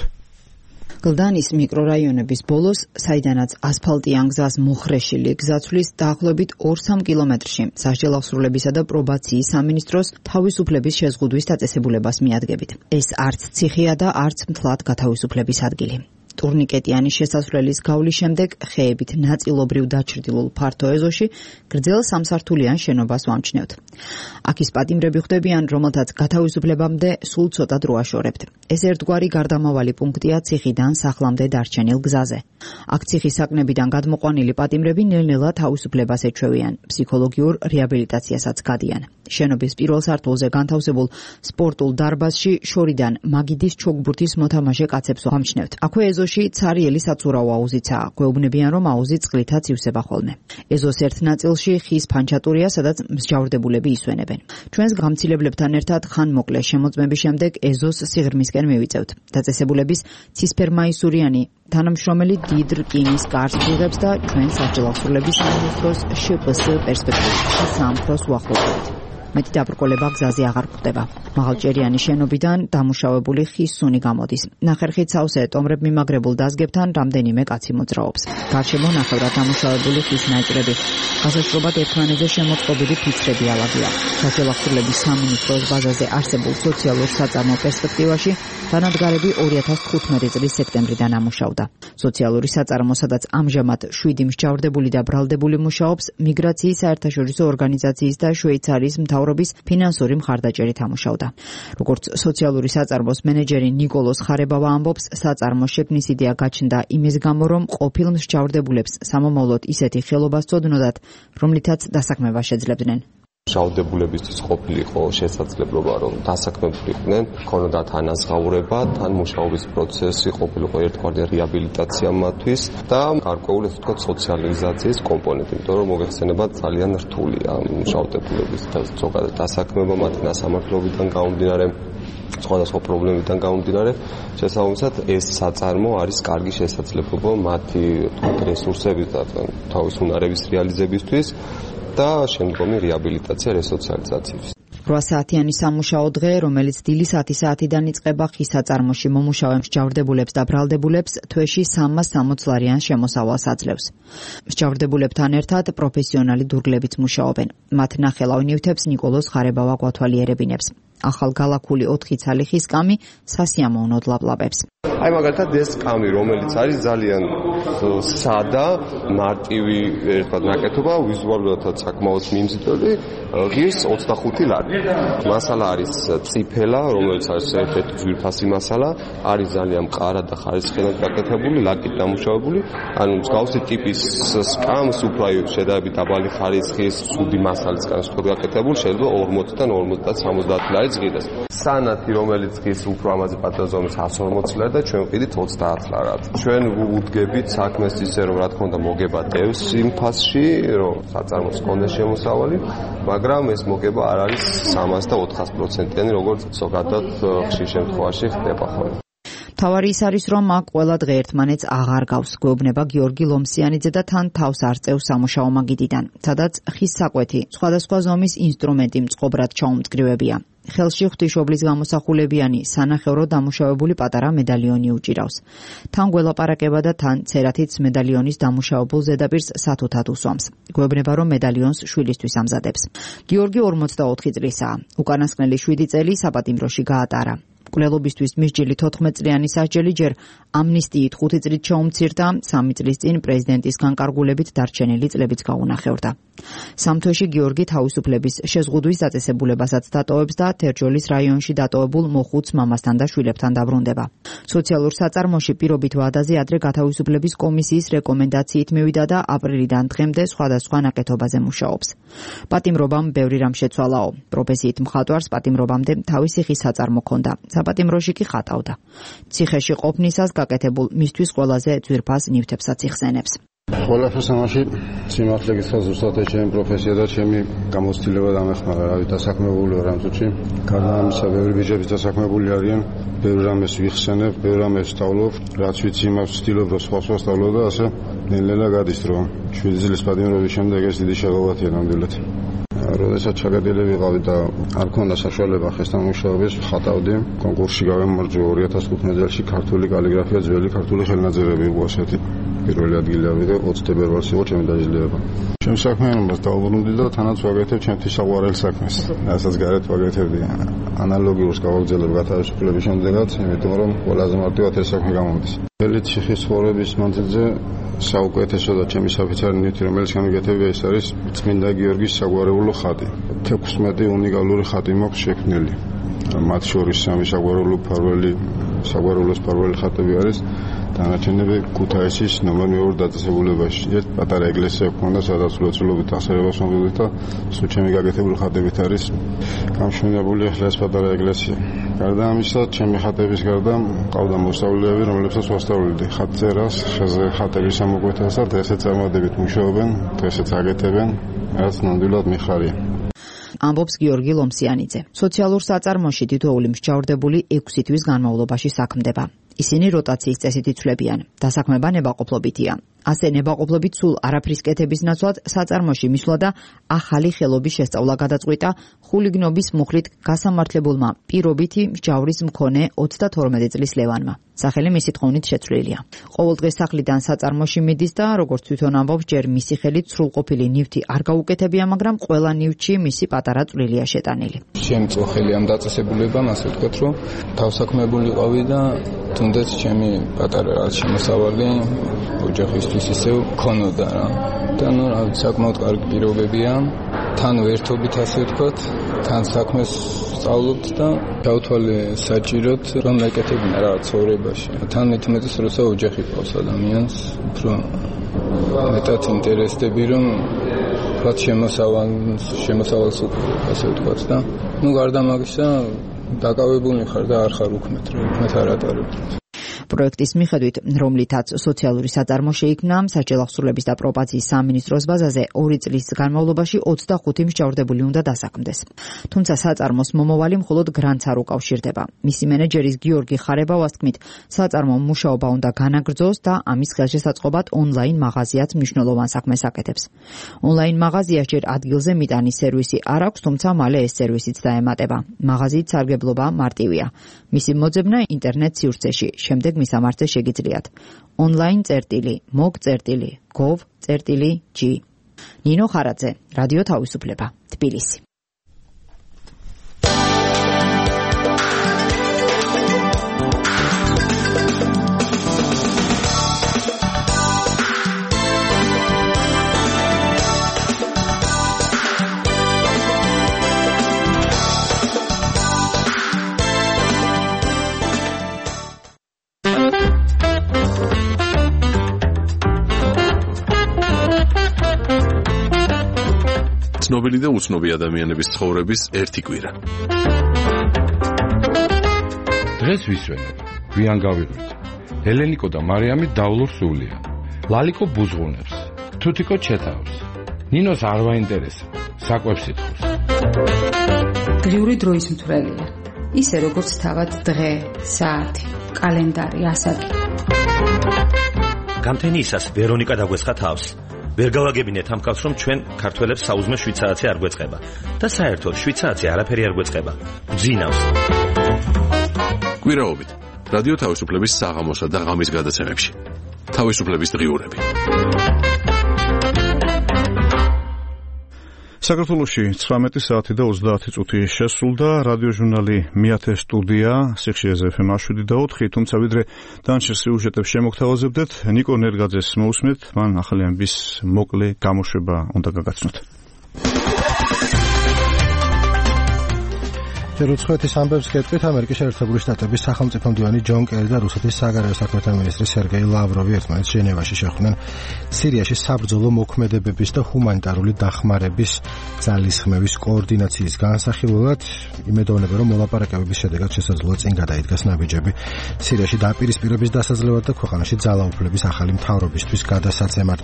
გლდანის მიკრორაიონების ბოლოს, საიდანაც ასფალტიან გზას მოხრეშილი გზაცვლის დაახლოებით ორ-სამ კილომეტრში სასჯელ აღსრულებისა და პრობაციის სამინისტროს თავისუფლების შეზღუდვის დაწესებულებას მიადგებით. ეს არც ციხეა და არც მთლად გათავისუფლების ადგილი. ტურნიკეტიანი შესასვლელის გავლის შემდეგ ხეებით ნაწილობრივ დაჩრდილულ ფართო ეზოში გრძელ სამსართულიან შენობას ვამჩნევთ. აქ ის პატიმრები ხვდებიან, რომელთაც გათავისუფლებამდე სულ ცოტა დრო აშორებთ. ეს ერთგვარი გარდამავალი პუნქტია ციხიდან სახლამდე დარჩენილ გზაზე. აქ ციხის საკნებიდან გადმოყვანილი პატიმრები ნელ-ნელა თავისუფლებას ეჩვევიან, ფსიქოლოგიურ რეაბილიტაციასაც გადიან. შენობის პირველ სართულზე განთავსებულ სპორტულ დარბაზში შორიდან მაგიდის ჩოგბურთის მოთამაშე კაცებს ვამჩნევთ. აქვე ეზოში ცარიელი საცურაო აუზიცაა. გვეუბნებიან, რომ აუზი წყლითაც ივსება ხოლმე. ეზოს ერთ ნაწილში ხის ფანჩატურია, სადაც მსჯავრდებულები ისვენებენ. ჩვენს გამცილებლებთან ერთად ხანმოკლე შემოწმების შემდეგ ეზოს სიღრმისკენ მივიწევთ. დაწესებულების ცისფერმაისურიანი თანამშრომელი დიდ რკინის კარს ვიღებს და ჩვენ სასჯელ აღსრულების სამინისტროს შპს პერსპექტივაში სამფროს უახლოვდებით. მეტი დაბრკოლება გზაზე აღარ გვხდება. მაღალჭერიანი შენობიდან დამუშავებული ხის სუნი გამოდის. ნახერხით სავსე ტომრებ მიმაგრებულ დაზგებთან რამდენიმე კაცი მოძრაობს. გარშემო ნახევრად დამუშავებული ხის ნაჭრები. გასაშრობად ერთმანეთზე შემოწყობილი ფიცრები ალაგია. სასჯელ აღსრულების სამინისტროს ბაზაზე არსებულ სოციალურ საწარმო პერსპექტივაში დანადგარები ორი ათას თხუთმეტი წლის სექტემბრიდან ამუშავდა. სოციალური საწარმო, სადაც ამჟამად შვიდი მსჯავრდებული და ბრალდებული მუშაობს, მიგრაციის საერთაშორისო ორგანიზაციის და შვეიცარიის მთავრობის ფინანსური მხარდაჭერით ამუშავდა. როგორც სოციალური საწარმოს მენეჯერი ნიკოლოს ხარებავა ამბობს, საწარმოს შექმნის იდეა გაჩნდა იმის გამო, რომ ყოფილ მსჯავრდებულებს სამომავლოდ ისეთი ხელობა სწოდნოდათ, რომლითაც დასაქმება შეძლებდნენ. მუშაობდებულებისთვის ყოფილიყო შესაძლებლობა, რომ დასაქმებულიყვნენ, ქონოდათ ანაზღაურება, თან მუშაობის პროცესი ყოფილიყო ერთგვარი რეაბილიტაცია მათთვის და გარკვეული, ასე ვთქვათ, სოციალიზაციის კომპონენტი, იმიტომ რომ მოგეხსენებათ ძალიან რთულია მუშაობდებულების და ზოგადად დასაქმება მათი ნასამართლობიდან გამომდინარე, სხვადასხვა პრობლემებიდან გამომდინარე, შესაბამისად ეს საწარმო არის კარგი შესაძლებლობა მათი რესურსების და თავის უნარების რეალიზებისთვის და შემდგომი რეაბილიტაცია, რესოციალიზაციის. რვა საათიანი სამუშაო დღე, რომელიც დილის ათი საათიდან იწყება ხის საწარმოში მომუშავე მსჯავრდებულებს და ბრალდებულებს თვეში სამას სამოც ლარიან შემოსავალს აძლევს. მსჯავრდებულებთან ერთად პროფესიონალი დურგლებიც მუშაობენ. მათ ნახელავ ნივთებს ნიკოლოს ხარებავა გვათვალიერებინებს. ახალ გალაკული ოთხი ცალი ხის კამი სასიამოვნოდ ლაპლაპებს. აი მაგალითად ეს კამი, რომელიც არის ძალიან სადა, მარტივი ერთად ნაკეთობა, ვიზუალურადაც საკმაოდ მიმზიდველი, ღირს ოცდახუთი ლარი. მასალა არის ციფელა, რომელიც არის ერთ-ერთი ძვირფასი მასალა, არის ძალიან მყარა და ხარისხიანად გაკეთებული, ლაკით დამუშავებული, ანუ მსგავსი ტიპის სკამს უფრო აი შედარებით დაბალი ხარისხის სუდი მასალისგან შეგ გაკეთებული, შეიძლება ორმოცდან ორმოცდა სამოცდაათი ლარი ზღიდეს. სანათი, რომელიც ღირს უფრო ამაზე პატარა ზომის εκατს ორმოცი ლარი და ჩვენ ვყიდით ოცდაათ ლარად. ჩვენ ვუდგებით საქმეს ისე, რომ რა თქმა უნდა მოგება დევს იმ ფასში, რომ საწარმოს კონდეს შემოსავალი, მაგრამ ეს მოგება არ არის სამას და ოთხას პროცენტიანი, როგორც ზოგადად ხშირ შემთხვევაში ხდება ხოლმე. თავარი ის არის, რომ აქ ყველა დღე ერთმანეთს აღარ გავს, გვეუბნება გიორგი ლომსიანიძე და თან თავს არ წევს სამუშაო მაგიდიდან, სადაც ხის საკვეთი, სხვადასხვა ზომის ინსტრუმენტი მწყობრად ჩაუმწკრივებია. ხელში ღვთისმშობლის გამოსახულებიანი სანახევრო დამუშავებული პატარა მედალიონი უჭირავს. თან გველაპარაკება და თან ცერათიც მედალიონის დამუშავებულ ზედაპირს სათუთად უსვამს. გვეუბნება, რომ მედალიონს შვილისთვის ამზადებს. გიორგი ორმოცდაოთხი წლისაა. უკანასკნელი შვიდი წელი საპატიმროში გაატარა. მკვლელობისთვის მისჯილი თოთხმეტ წლიანი სასჯელი ჯერ ამნისტიით ხუთი წლით შეუმცირდა, სამი წლის წინ პრეზიდენტის განკარგულებით დარჩენილი წლებიც გაუნახევრდა. სამ თვეში გიორგი თავისუფლების შეზღუდვის დაწესებულებასაც დატოვებს და თერჯოლის რაიონში დატოვებულ მოხუც მამასთან და შვილებთან დაბრუნდება. სოციალურ საწარმოში პირობით ვადაზე ადრე გათავისუფლების კომისიის რეკომენდაციით მივიდა და აპრილიდან დღემდე სხვადასხვა ნაკეთობაზე მუშაობს. პატიმრობამ ბევრი რამ შეცვალაო. პროფესიით მხატვარს პატიმრობამდე თავისი ხის საწარმო ჰქონდა. საპატიმროში კი ხატავდა. ციხეში ყოფნისას გაკეთებულ მისთვის ყველაზე ძვირფას ნივთებსაც იხსენებს. ყველაფერს ამაში სიმართლე გითხრა ზუსტად ჩემი პროფესია და ჩემი გამოცდილება დამეხმარა, რავი, დასაქმებული ვარ ამ წუთში. გარდა ამისა, ბევრი ბიჭები დასაქმებული არიან, ბევრ რამეს ვიხსენებ, ბევრ რამეს ვსწავლობ, რაც ვიცი იმას ვცდილობ, რომ სხვა სხვა ვსწავლო და ასე ნელ-ნელა გადის დრო. შვიდი წლის პატიმრობის შემდეგ ეს დიდი შეღავათია ნამდვილად. როდესაც ჩაგადილი ვიყავი და არ ქონდა საშუალება ხესთან მუშაობის, ხატავდი. კონკურსში გავემარჯვე ორი ათას ხუთმეტ წელს ქართული კალიგრაფია, ძველი ქართული ხელნაწერები იყო ასეთი. პირველი ადგილი ავიღე, ოცი თებერვალს იყო ჩემი დაჯილდოება. ჩემ საქმიანობას დავუბრუნდი და თანაც ვაკეთებ ჩემთვის საყვარელ საქმეს. რასაც გარეთ ვაკეთებდი, ანალოგიურს გავაგრძელებ გათავისუფლების შემდეგაც, იმიტომ რომ ყველაზე მარტივად ეს საქმე გამომდის. ძველი ციხის ცხოვრების მანძილზე საუკეთესო და ჩემი საფიცარი ნივთი, რომელიც გამიგეთებია, ეს არის წმინდა გიორგის საგვარეულო ხატი. თექვსმეტი უნიკალური ხატი მაქვს შექმნილი. მათ შორის სამი საგვარეულო ფარველი, საგვარეულოს ფარველი ხატები არის. დანარჩენები ქუთაისის ნომერ მეორე დაწესებულებაში. ერთ პატარა ეკლესია ჰქონდა, სადაც ულოცულობით აღსარებას მომდით და სულ ჩემი გაკეთებული ხატებით არის გამშვენებული ახლა ეს პატარა ეკლესია. გარდა ამისა, ჩემი ხატების გარდა ყავდა მოსწავლეები, რომლებსაც ვასწავლედი ხატწერას, ხეზე ხატების ამოკვეთას და დღესაც წარმოდებით მუშაობენ, დღესაც აკეთებენ, რაც ნამდვილად მიხარია. ამბობს გიორგი ლომსიანიძე. სოციალურ საწარმოში თითოეული მსჯავრდებული ექვსი თვის განმავლობაში საქმდება. ისინი როტაციის წესით იცვლებიან. დასაქმება ნებაყოფლობითია. ასე ნებაყოფლობით სულ არაფრის კეთების ნაცვლად საწარმოში მისვლა და ახალი ხელობის შესწავლა გადაწყვიტა ხულიგნობის მუხლით გასამართლებულმა პირობითი მსჯავრის მქონე ოცდათორმეტი წლის ლევანმა. სახელი მისი თხოვნით შეცვლილია. ყოველდღე სახლიდან საწარმოში მიდის და როგორც თვითონ ამბობს, ჯერ მისი ხელით სრულყოფილი ნივთი არ გაუკეთებია, მაგრამ ყველა ნივთში მისი პატარა წვლილია შეტანილი. შემწოხელი ამ დაწესებულებამ, ასე ვთქვათ, რომ თავსაქმებული ყავი და თუნდაც ჩემი პატარა რაც შემოსავალი ოჯახისთვის ისევ ქონოდა რა. და ნუ რა საკმაოდ კარგი პირობებია. თან ერთობით ასე ვთქვათ, თან საქმეს სწავლობთ და გავთვალე საჭიროდ რომ მეკეთებინა რა ცხოვრებაში. თან მithumetes როცა ოჯახი ყავს ადამიანს, უფრო მეტად ინტერესდები რომ თქვათ შემოსავალს, შემოსავალს ასე ვთქვათ და ნუ გარდა მაგისა დაკავებული ხარ და არ ხარ უქმეთ, რა უქმეთ არ ატარებ. პროექტის მიხედვით, რომლითაც სოციალური საწარმო შეიქმნა, საჯარო აღსრულების და პრობაციის სამინისტროს ბაზაზე ორი წლის განმავლობაში ოცდახუთი მსჯავრდებული უნდა დასაქმდეს. თუმცა საწარმოს მომავალი მხოლოდ გრანტს არ უკავშირდება. მისი მენეჯერის გიორგი ხარებავას თქმით, საწარმო მუშაობა უნდა განაგრძოს და ამის ხელშესაწყობად ონლაინ მაღაზიაც მნიშვნელოვან საქმეს აკეთებს. ონლაინ მაღაზიას ჯერ ადგილზე მიტანის სერვისი არ აქვს, თუმცა მალე ეს სერვისიც დაემატება. მაღაზიის სარგებლობა მარტივია. მისი მოძებნა ინტერნეტ სივრცეში, შემდეგ მისამართზე შეგიძლიათ. ონლაინ წერტილი მოგ წერტილი gov წერტილი g. ნინო ხარაძე, რადიო თავისუფლება, თბილისი. ცნობილი და უცნობი ადამიანების ცხოვრების ერთი კვირა. დღეს ვისვენებ, გვიან გავიღვით. ელენიკო და მარიამი დავლურ სულია. ლალიკო ბუზღუნებს, თუთიკო ჩეთავს. ნინოს არ ვაინტერესებს, საკვებს ითხოვს. დღიური დროის მთვრელია. ისე როგორც თავად დღე, საათი, კალენდარი, ასაკი. გამთენიისას ვერონიკა დაგვესხა თავს. ვერ გავაგებინეთ ამ კაცს, რომ ჩვენ ქართველებს საუზმე შვიდ საათი არ გვეწყება. და საერთოდ შვიდ საათი არაფერი არ გვეწყება. გძინავს. კვირაობით რადიო თავისუფლების საღამოსა და ღამის გადაცემებში. თავისუფლების დღიურები. საქართველოში ცხრამეტი საათი და ოცდაათი წუთი შესრულდა. რადიო ჟურნალი მეათე სტუდია, სიხშირეზე ეფ ემ შვიდი და ოთხი, თუმცა ვიდრე დანარჩენ სიუჟეტებს შემოგთავაზებდეთ, ნიკო ნერგაძეს მოусმენთ, მან ახალი ამბის მოკლე გამოშვება უნდა გაგაცნოთ. რუსეთის ამბებს გეტყვით, ამერიკის შეერთებული შტატების სახელმწიფო მდივანი ჯონ კერი და რუსეთის საგარეო საქმეთა მინისტრი სერგეი ლავროვი ერთმანეთს ჟენევაში შეხვდნენ სირიაში საბრძოლო მოქმედებების და ჰუმანიტარული დახმარების ძალისხმევის კოორდინაციის განსახილველად. იმედოვნებენ, რომ მოლაპარაკებების შედეგად შესაძლოა წინ გადაიდგას ნაბიჯები სირიაში დაპირისპირების დასაძლევად და ქვეყანაში ძალაუფლების ახალი მთავრობისთვის გადასაცემად.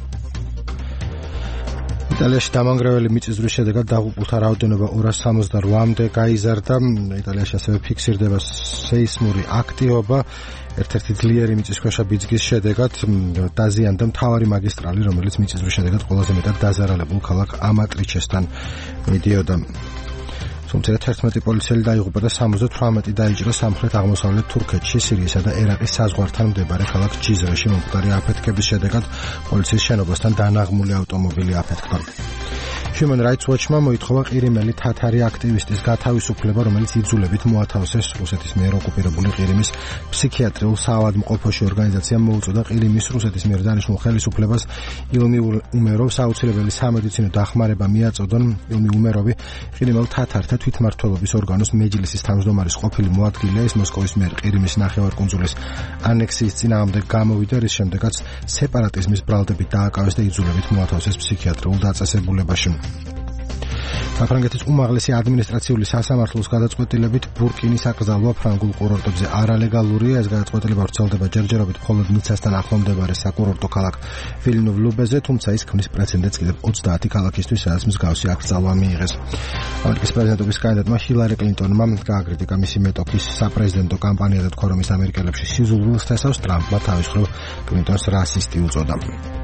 იტალიაში დამანგრეველი მიწისძვრის შედეგად დაღუპულთა რაოდენობა ორას სამოცდაოთხამდე გაიზარდა. იტალიაში ასევე ფიქსირდება სეისმური აქტივობა. ერთ-ერთი ძლიერი მიწისქვეშა ბიძგის შედეგად დაზიანდა მთავარი მაგისტრალი, რომელიც მიწისძვრის შედეგად ყველაზე მეტად დაზარალებულ ქალაქ ამატრიჩესთან მიდიოდა. თუმცა თერთმეტი პოლიციელი დაიღუპა და სამოცდათვრამეტი დაიჭრა სამხრეთ-აღმოსავლეთ თურქეთში, სირიისა და ერაყის საზღვართან მდებარე ქალაქ ჯიზრეში მომხდარი აფეთქების შედეგად პოლიციის შენობასთან დანაღმული ავტომობილი აფეთქდა. Human Rights Watch-მა მოითხოვა ყირიმელი თათარი აქტივისტის გათავისუფლება, რომელიც იძულებით მოათავსეს რუსეთის მიერ ოკუპირებული ყირიმის ფსიქიატრიულ საავადმყოფოში. ორგანიზაციამ მოუწოდა ყირიმის რუსეთის მიერ დანიშნულ ხელისუფლებას ილმი უმეროვს აუცილებელი სამედიცინო დახმარება მიაწოდონ. ილმი უმეროვი ყირიმელ თათართა თვითმმართველობის ორგანოს მეჯლისის თავმჯდომარის ყოფილი მოადგილეა. ის მოსკოვის მიერ ყირიმის ნახევარკუნძულის ანექსიის წინააღმდეგ გამოვიდა, რის შემდეგაც სეპარატიზმის ბრალდებით დააკავეს და იძულებით მოათავსეს ფსიქიატრიულ დაწესებულებაში. საფრანგეთის უმაღლესი ადმინისტრაციული სასამართლოს გადაწყვეტილებით ბურკინის აკრძალვა ფრანგულ კურორტებზე არალეგალურია. ეს გადაწყვეტილება ვრცელდება ჯერჯერობით მხოლოდ ნიცასთან ახლომდებარე საკურორტო ქალაქ ვილნოვ-ლუბეზე, თუმცა ის ქმნის პრეცედენტს კიდევ ოცდაათი ქალაქისთვის, სადაც მსგავსი აკრძალვა მიიღეს. ამერიკის პრეზიდენტობის კანდიდატმა ჰილარი კლინტონმა გააკრიტიკა მისი მეტოქის საპრეზიდენტო კამპანია და თქვა, რომ ის ამერიკელებში სიზულვილს თესავს. ტრამპმა თავის მხრივ კლინტონს რასისტი უწოდა.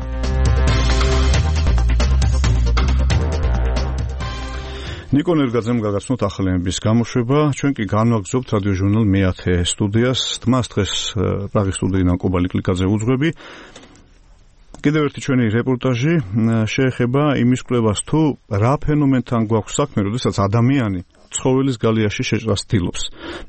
ნიკო ნერგაძემ გაგაცნოთ ახალი ამბის გამოშვება. ჩვენ კი განვაგრძობთ რადიო ჟურნალ მეათე სტუდიას. თმას დღეს პრაღის სტუდიიდან კობალი კლიკაძე უძღვები. კიდევ ერთი ჩვენი რეპორტაჟი შეეხება იმის კვლევას, თუ რა ფენომენთან გვაქვს საქმე, როდესაც ადამიანი ცხოველის გალიაში შეჭრას ცდილობს.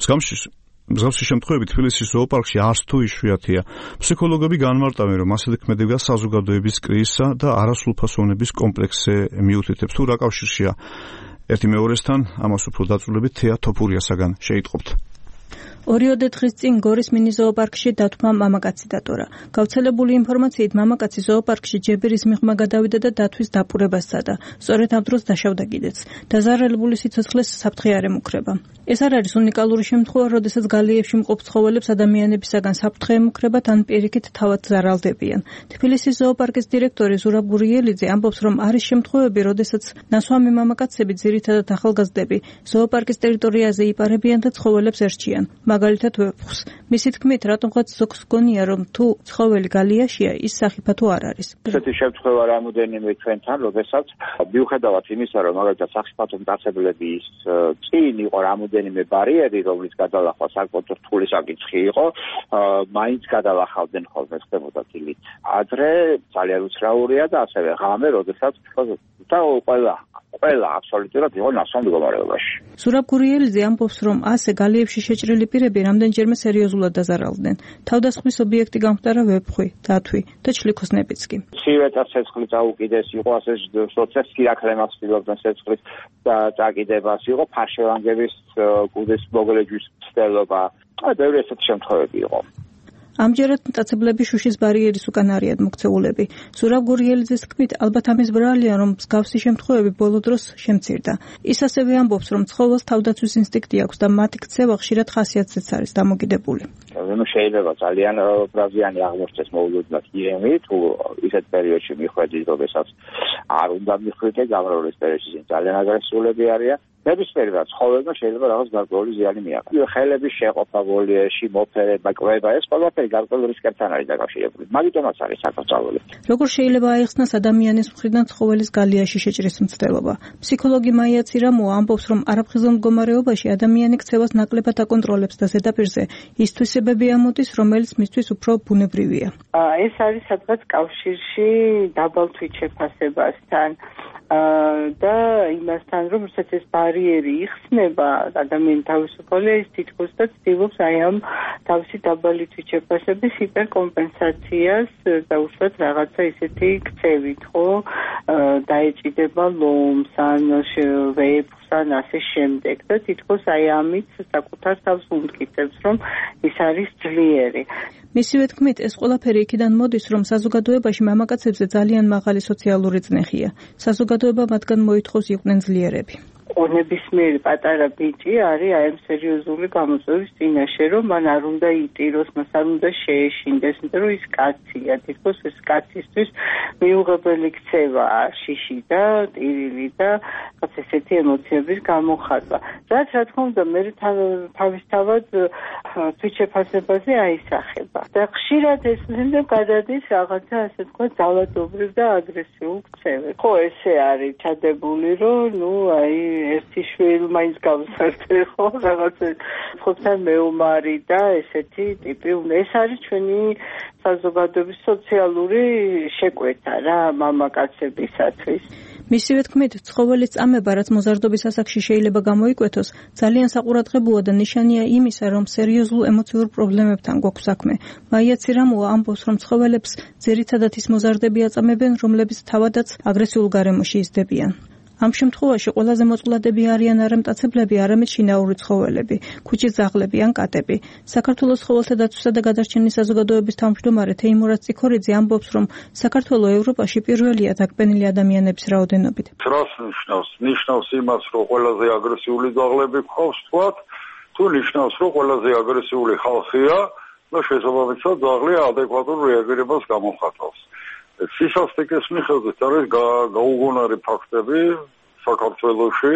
მსგავსი შემთხვევები თბილისის ზოოპარკში არც თუ იშვიათია. ფსიქოლოგები განმარტავენ, რომ ასეთი ქმედება საზოგადოების კრიზისსა და არასრულფასოვნების კომპლექსზე მიუთითებს. თუ რა კავშირშია ერთი მეორესთან, ამას უფრო დაწვრილებით თეა თოფურიასაგან შეიტყობთ. ორიოდე დღის წინ გორის მინი ზოოპარკში დათვმა მამაკაცი დატოვა. გავრცელებული ინფორმაციით მამაკაცი ზოოპარკში ჯებირის მიღმა გადავიდა და დათვის დაპურებას სცადა. სწორედ ამ დროს დაშავდა კიდეც. დაზარალებული სიცოცხლეს საფრთხე არ ემუქრება. ეს არ არის უნიკალური შემთხვევა, როდესაც გალიებში მყოფ ცხოველებს ადამიანებისაგან საფრთხე ემუქრებათ ან პირიქით თავად ზარალდებიან. თბილისის ზოოპარკის დირექტორი ზურაბ გურიელიძე ამბობს, რომ არის შემთხვევები, როდესაც ნასვამი მამაკაცები, ძირითადად ახალგაზრდები, ზოოპარკის ტერიტორიაზე იპარებიან და ცხოველებს ერჩიან. მაგალითად ვეფხს. მისი თქმით, რატომღაც ზოგს გონია, რომ თუ ცხოველი გალიაშია, ის სახიფათო არ არის. ესეთი შემთხვევა რამოდენიმე ჩვენთან, როდესაც მიუხედავად იმისა, რომ მაგალითად სახიფათო მტაცებლებების წინ იყო რამოდენიმე ბარიერი, რომლის გადალახვა საკმაოდ რთული საკითხი იყო, მაინც გადალახავდნენ ხოლმე, ხდებოდა დილით. ადრე ძალიან უცნაურია და ასევე ღამე, როდესაც და ყველა ყველა აბსოლუტურად იყო ნასვამ მდგომარეობაში. ზურაბ გურიელიძე ამბობს, რომ ასე გალიებში შეჭრილი პირები რამდენჯერმე სერიოზულად დაზარალდნენ. თავდასხმის ობიექტი გამხდარა ვეფხვი, დათვი და ჩლიქოსნებიც კი. ცივეთა ცეცხლი დაუკიდეს იყო, ასე სოციალ სირაქლემას ცდილობდნენ ცეცხლის დაკიდებას, იყო ფარშევანგების კუდის მოგლეჯვის ცდელობა. აი, ბევრი ესეთი შემთხვევები იყო. ამჯერად მტაცებლები შუშის ბარიერის უკან არიან მოქცეულები. ზურაბ გურიელიძეს თქმით, ალბათ ამის ბრალია, რომ მსგავსი შემთხვევები ბოლო დროს შემცირდა. ის ასევე ამბობს, რომ ცხოველს თავდაცვის ინსტინქტი აქვს და მათი ქცევა ხშირად ხასიათზეც არის დამოკიდებული. ნუ შეიძლება ძალიან ბრაზიანი აღმოჩნდეს მოულოდნელად ირემი, თუ ისეთ პერიოდში მიხვედრით, როდესაც არ უნდა მიხვიდე, გამრავლების პერიოდში ძალიან აგრესიულები არიან. ნებისმიერმა ცხოველმა შეიძლება რაღაც გარკვეული ზიანი მიაყენოს. ხელების შეყოფა ვოლიერში, მოფერება, კვება, ეს ყველაფერი გარკვეულ რისკებთან არის დაკავშირებული. მაგიტომაც არის საკრძალული. როგორ შეიძლება აიხსნას ადამიანის მხრიდან ცხოველის გალიაში შეჭრის მცდელობა? ფსიქოლოგი მაია ცირამოა ამბობს, რომ არაფხიზელ მდგომარეობაში ადამიანი ქცევას ნაკლებად აკონტროლებს და ზედაპირზე ის თვისებები ამოდის, რომელიც მისთვის უფრო ბუნებრივია. ეს არის სადღაც კავშირში დაბალ თვითშეფასებასთან და იმასთან, რომ როდესაც ეს ბარიერი იხსნება, ადამიანი თავისუფალია, ის თითქოს და ცდილობს აი ამ თავისი დაბალი თვითშეფასების ჰიპერკომპენსაციას და უშუალოდ რაღაცა ისეთი ქცევით, ხო, დაეჭიდება ლომს ან ვეფხს ან ასე შემდეგ და თითქოს აი ამით საკუთარ თავს უმტკიცებს, რომ ის არის ძლიერი. მისივე თქმით, ეს ყველაფერი იქიდან მოდის, რომ საზოგადოებაში მამაკაცებზე ძალიან მაღალი სოციალური წნეხია. საზოგადოება მათგან მოითხოვს იყვნენ ძლიერები. ნებისმიერი პატარა ბიჭი არის აი ამ სერიოზული გამოწვევის წინაშე, რომ მან არ უნდა იტიროს, მას არ უნდა შეეშინდეს, იმიტომ რომ ის კაცია, თითქოს ეს კაცისთვის მიუღებელი ქცევა, შიში და ტირილი და რაღაც ესეთი ემოციების გამოხატვა. რაც რა თქმა უნდა მე თავისთავად თვითშეფასებაზე აისახება. და ხშირად ეს მიზნები გადადის რაღაცა ასე თქვა ძალადობრივ და აგრესიულ ქცევებს. ხო, ესე არის ჩადებული, რომ ნუ აი ერთი შვილი მაინც გავსართე, ხო, რაღაცა ხოთან მეომარი და ესეთი ტიპი. ეს არის ჩვენი საზოგადოების სოციალური შეკვეთა რა მამაკაცებისათვის. მისივე თქმით, ცხოველის წამება, რაც მოზარდობის ასაკში შეიძლება გამოიკვეთოს, ძალიან საყურადღებოა და ნიშანია იმისა, რომ სერიოზულ ემოციურ პრობლემებთან გვაქვს საქმე. მაია ცირამოა ამბობს, რომ ცხოველებს ძირითადად ის მოზარდები აწამებენ, რომლებიც თავადაც აგრესიულ გარემოში იზრდებიან. ამ შემთხვევაში ყველაზე მოწყვლადები არიან არა მტაცებლები, არამედ შინაური ცხოველები, ქუჩის ძაღლები ან კატები. საქართველოს ცხოველთა დაცვისა და გადარჩენის საზოგადოების თავმჯდომარე თეიმურაზ წიქორიძე ამბობს, რომ საქართველო ევროპაში პირველია დაკპენილი ადამიანების რაოდენობით. რას ნიშნავს? ნიშნავს იმას, რომ ყველაზე აგრესიული ძაღლები გვყავს, თქვათ, თუ ნიშნავს, რომ ყველაზე აგრესიული ხალხია და შესაბამისად ძაღლი ადეკვატურ რეაგირებას გამოხატავს. სისასტიკის მიხედვით არის გაუგონარი ფაქტები საქართველოში.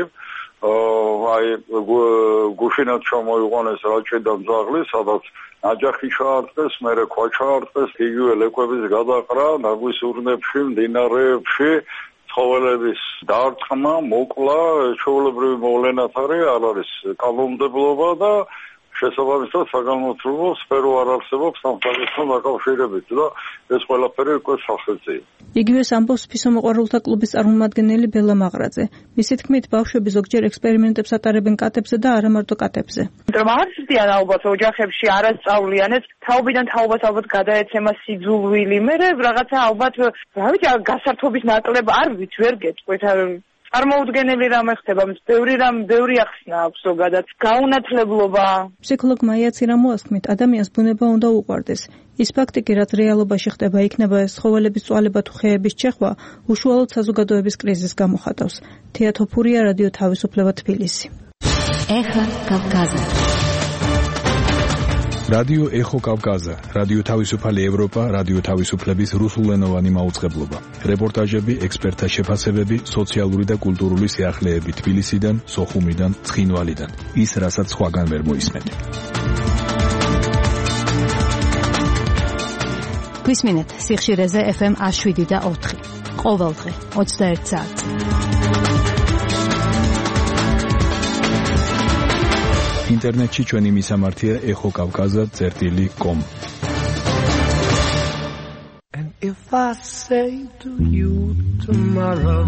აი გუშინად ჩამოიყვანეს რაჭედან ძაღლი, სადაც ნაჯახი ჩაარტყეს, მერე ქვა ჩაარტყეს, იგივე ლეკვების გადაყრა, ნაგვის ურნებში, მდინარეებში, ცხოველების დარტყმა, მოკლა, ჩვეულებრივი მოვლენად არის, არ არის კანონმდებლობა და შესაბამისად საგანმანათლებლო სფერო არ არსებობს სამსახურთან დაკავშირებით და ეს ყველაფერი უკვე სახელწია. იგივეს ამბობს ფისომოყვარულთა კლუბის წარმომადგენელი ბელა მაღრაძე. მისი თქმით, ბავშვები ზოგჯერ ექსპერიმენტებს ატარებენ კატებზე და არა მარტო კატებზე. რომ არ ზრდიან ალბათ ოჯახებში არასწავლიან, ეს თაობიდან თაობას ალბათ გადაეცემა სიძულვილი, მე რაღაცა ალბათ, რა ვიცი, გასართობის ნაკლებ არ ვიცი, ვერ გეტყვით. წარმოუდგენელი რამე ხდება, ბევრი რამ, ბევრი ახსნა აქვს ზოგადად. გაუნათლებლობა. ფსიქოლოგ მაია ცირამოას თქმით, ადამიანს ბუნება უნდა უყვარდეს. ის ფაქტი კი, რაც რეალობაში ხდება, იქნება ეს ცხოველების წვალება თუ ხეების ჩეხვა, უშუალოდ საზოგადოების კრიზისს გამოხატავს. თეა თოფურია, რადიო თავისუფლება თბილისი. ეხა კავკაზა. რადიო ეხო კავკაზა, რადიო თავისუფალი ევროპა, რადიო თავისუფლების რუსულენოვანი მაუწყებლობა. რეპორტაჟები, ექსპერტთა შეფასებები, სოციალური და კულტურული სიახლეები თბილისიდან, სოხუმიდან, ცხინვალიდან. ის, რასაც სხვაგან ვერ მოისმენთ. გვისმინეთ სიხშირეზე ეფ ემ ათს შვიდი და ოთხი. ყოველდღე ოცდაერთ საათზე. ინტერნეტში ჩვენი მისამართია ეხო კავკაზა წერტილი კომ. And if I say to you tomorrow,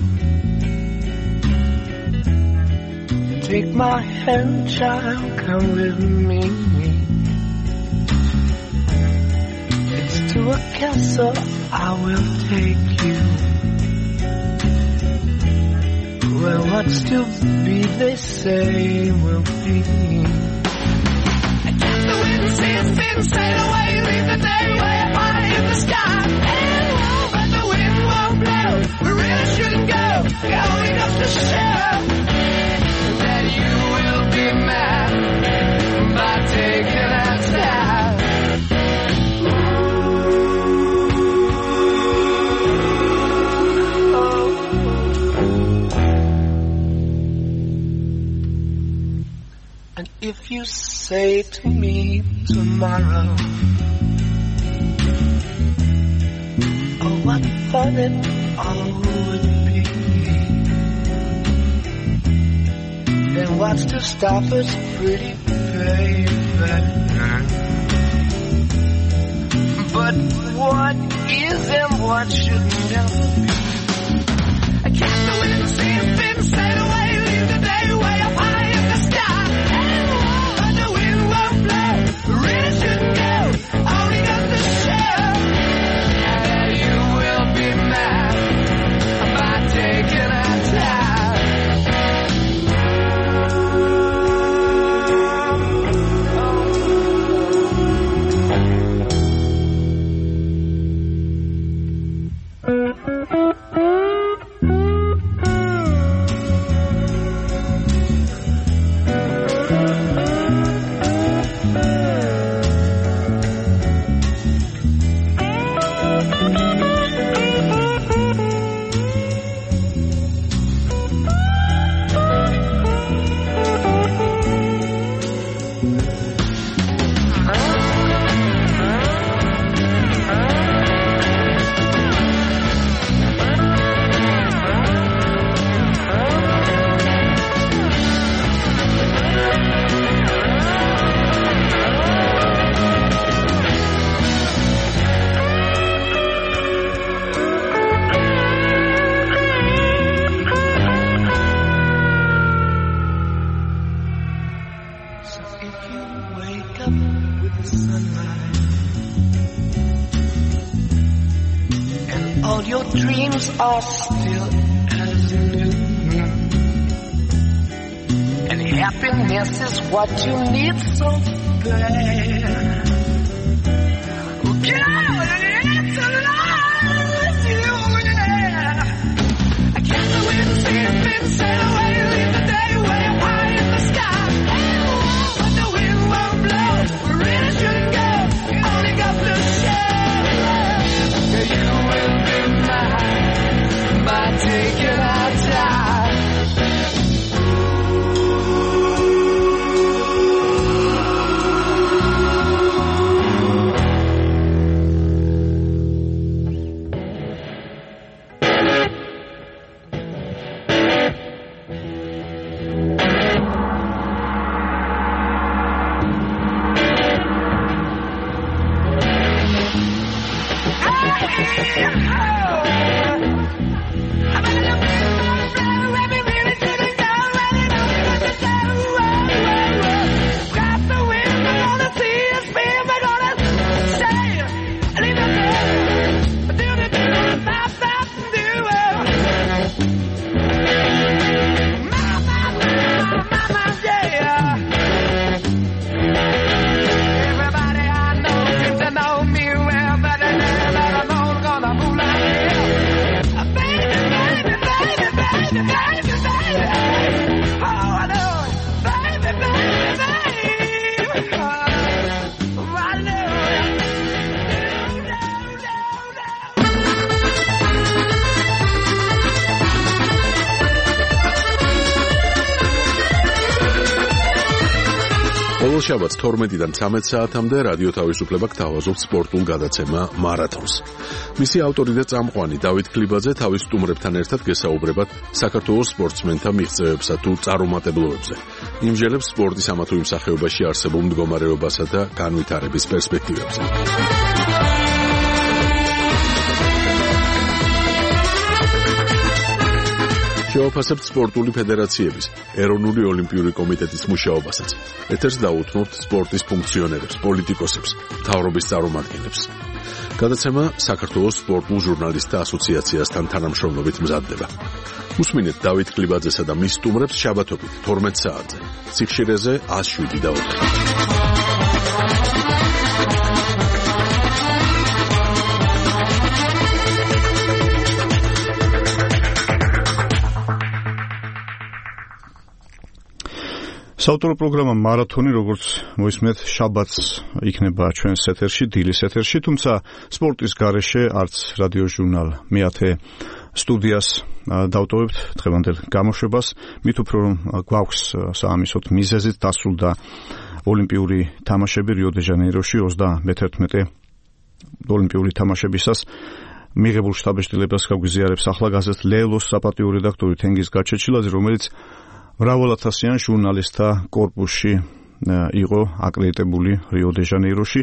take my hand, child, come with me. It's to a castle I will take you, where what's to be, they say, will be. And get the wind, see it spin, sail away, leave the day way up high in the sky. And oh, but the wind won't blow, we really shouldn't go, going up the show. Then you will be mad by taking that step. And if you say to me tomorrow, oh, what fun it all would be, then what's to stop us, pretty baby? But what is and what should never be? I can't do it, see it, been sail away, leave the day way up high in the sky. But the wind won't blow, really shouldn't go, only got the share. And you will be mad about taking our time. Are still as new, and happiness is what you need so bad. Oh, girl, it's alive with you, yeah. I can't do it, see it, been sail away, leave the day way up high in the sky. But the wind won't blow, we really shouldn't go, you only got blue share. You will be mine by taking our time. შაბათს თორმეტიდან ცამეტ საათამდე რადიო თავისუფლება გთავაზობს სპორტულ გადაცემა მარათონს. მისი ავტორი და წამყვანი დავით ქლიბაძე თავის სტუმრებთან ერთად გესაუბრებათ საქართველოს სპორტსმენთა მიღწევებსა თუ წარუმატებლობებზე. იმჟელებს სპორტის ამა თუ იმ სახეობაში არსებულ მდგომარეობასა და განვითარების პერსპექტივებზე. შევაფასებთ სპორტული ფედერაციების, ეროვნული ოლიმპიური კომიტეტის მუშაობასაც. ეთერს დაუთმობთ სპორტის ფუნქციონერებს, პოლიტიკოსებს, მთავრობის წარმომადგენლებს. გადაცემა საქართველოს სპორტულ ჟურნალისტთა ასოციაციასთან თანამშრომლობით მზადდება. უსმინეთ დავით ქლიბაძესა და მის სტუმრებს შაბათობით თორმეტ საათზე. სიხშირეზე ას შვიდი და ოთხი. საავტორო პროგრამა მარათონი, როგორც მოისმენთ, შაბათს იქნება ჩვენს ეთერში, დილის ეთერში, თუმცა სპორტის გარეშე არც რადიო ჟურნალ მეათე სტუდიას დავტოვებთ დღევანდელ გამოშვებას. მით უფრო რომ გვაქვს საამისოდ მიზეზით დასრულდა ოლიმპიური თამაშები რიო-დე-ჟანეიროში ოცდამეთერთმეტე ოლიმპიური თამაშებისას მიღებულ შთაბეჭდილებას გაგვიზიარებს ახლა გაზეთ ლელოს საპატიო რედაქტორი თენგიზ გაჩეჩილაძე, რომელიც მრავალათასიან ჟურნალისტთა კორპუსში იყო აკრედიტებული რიო-დე-ჟანეიროში.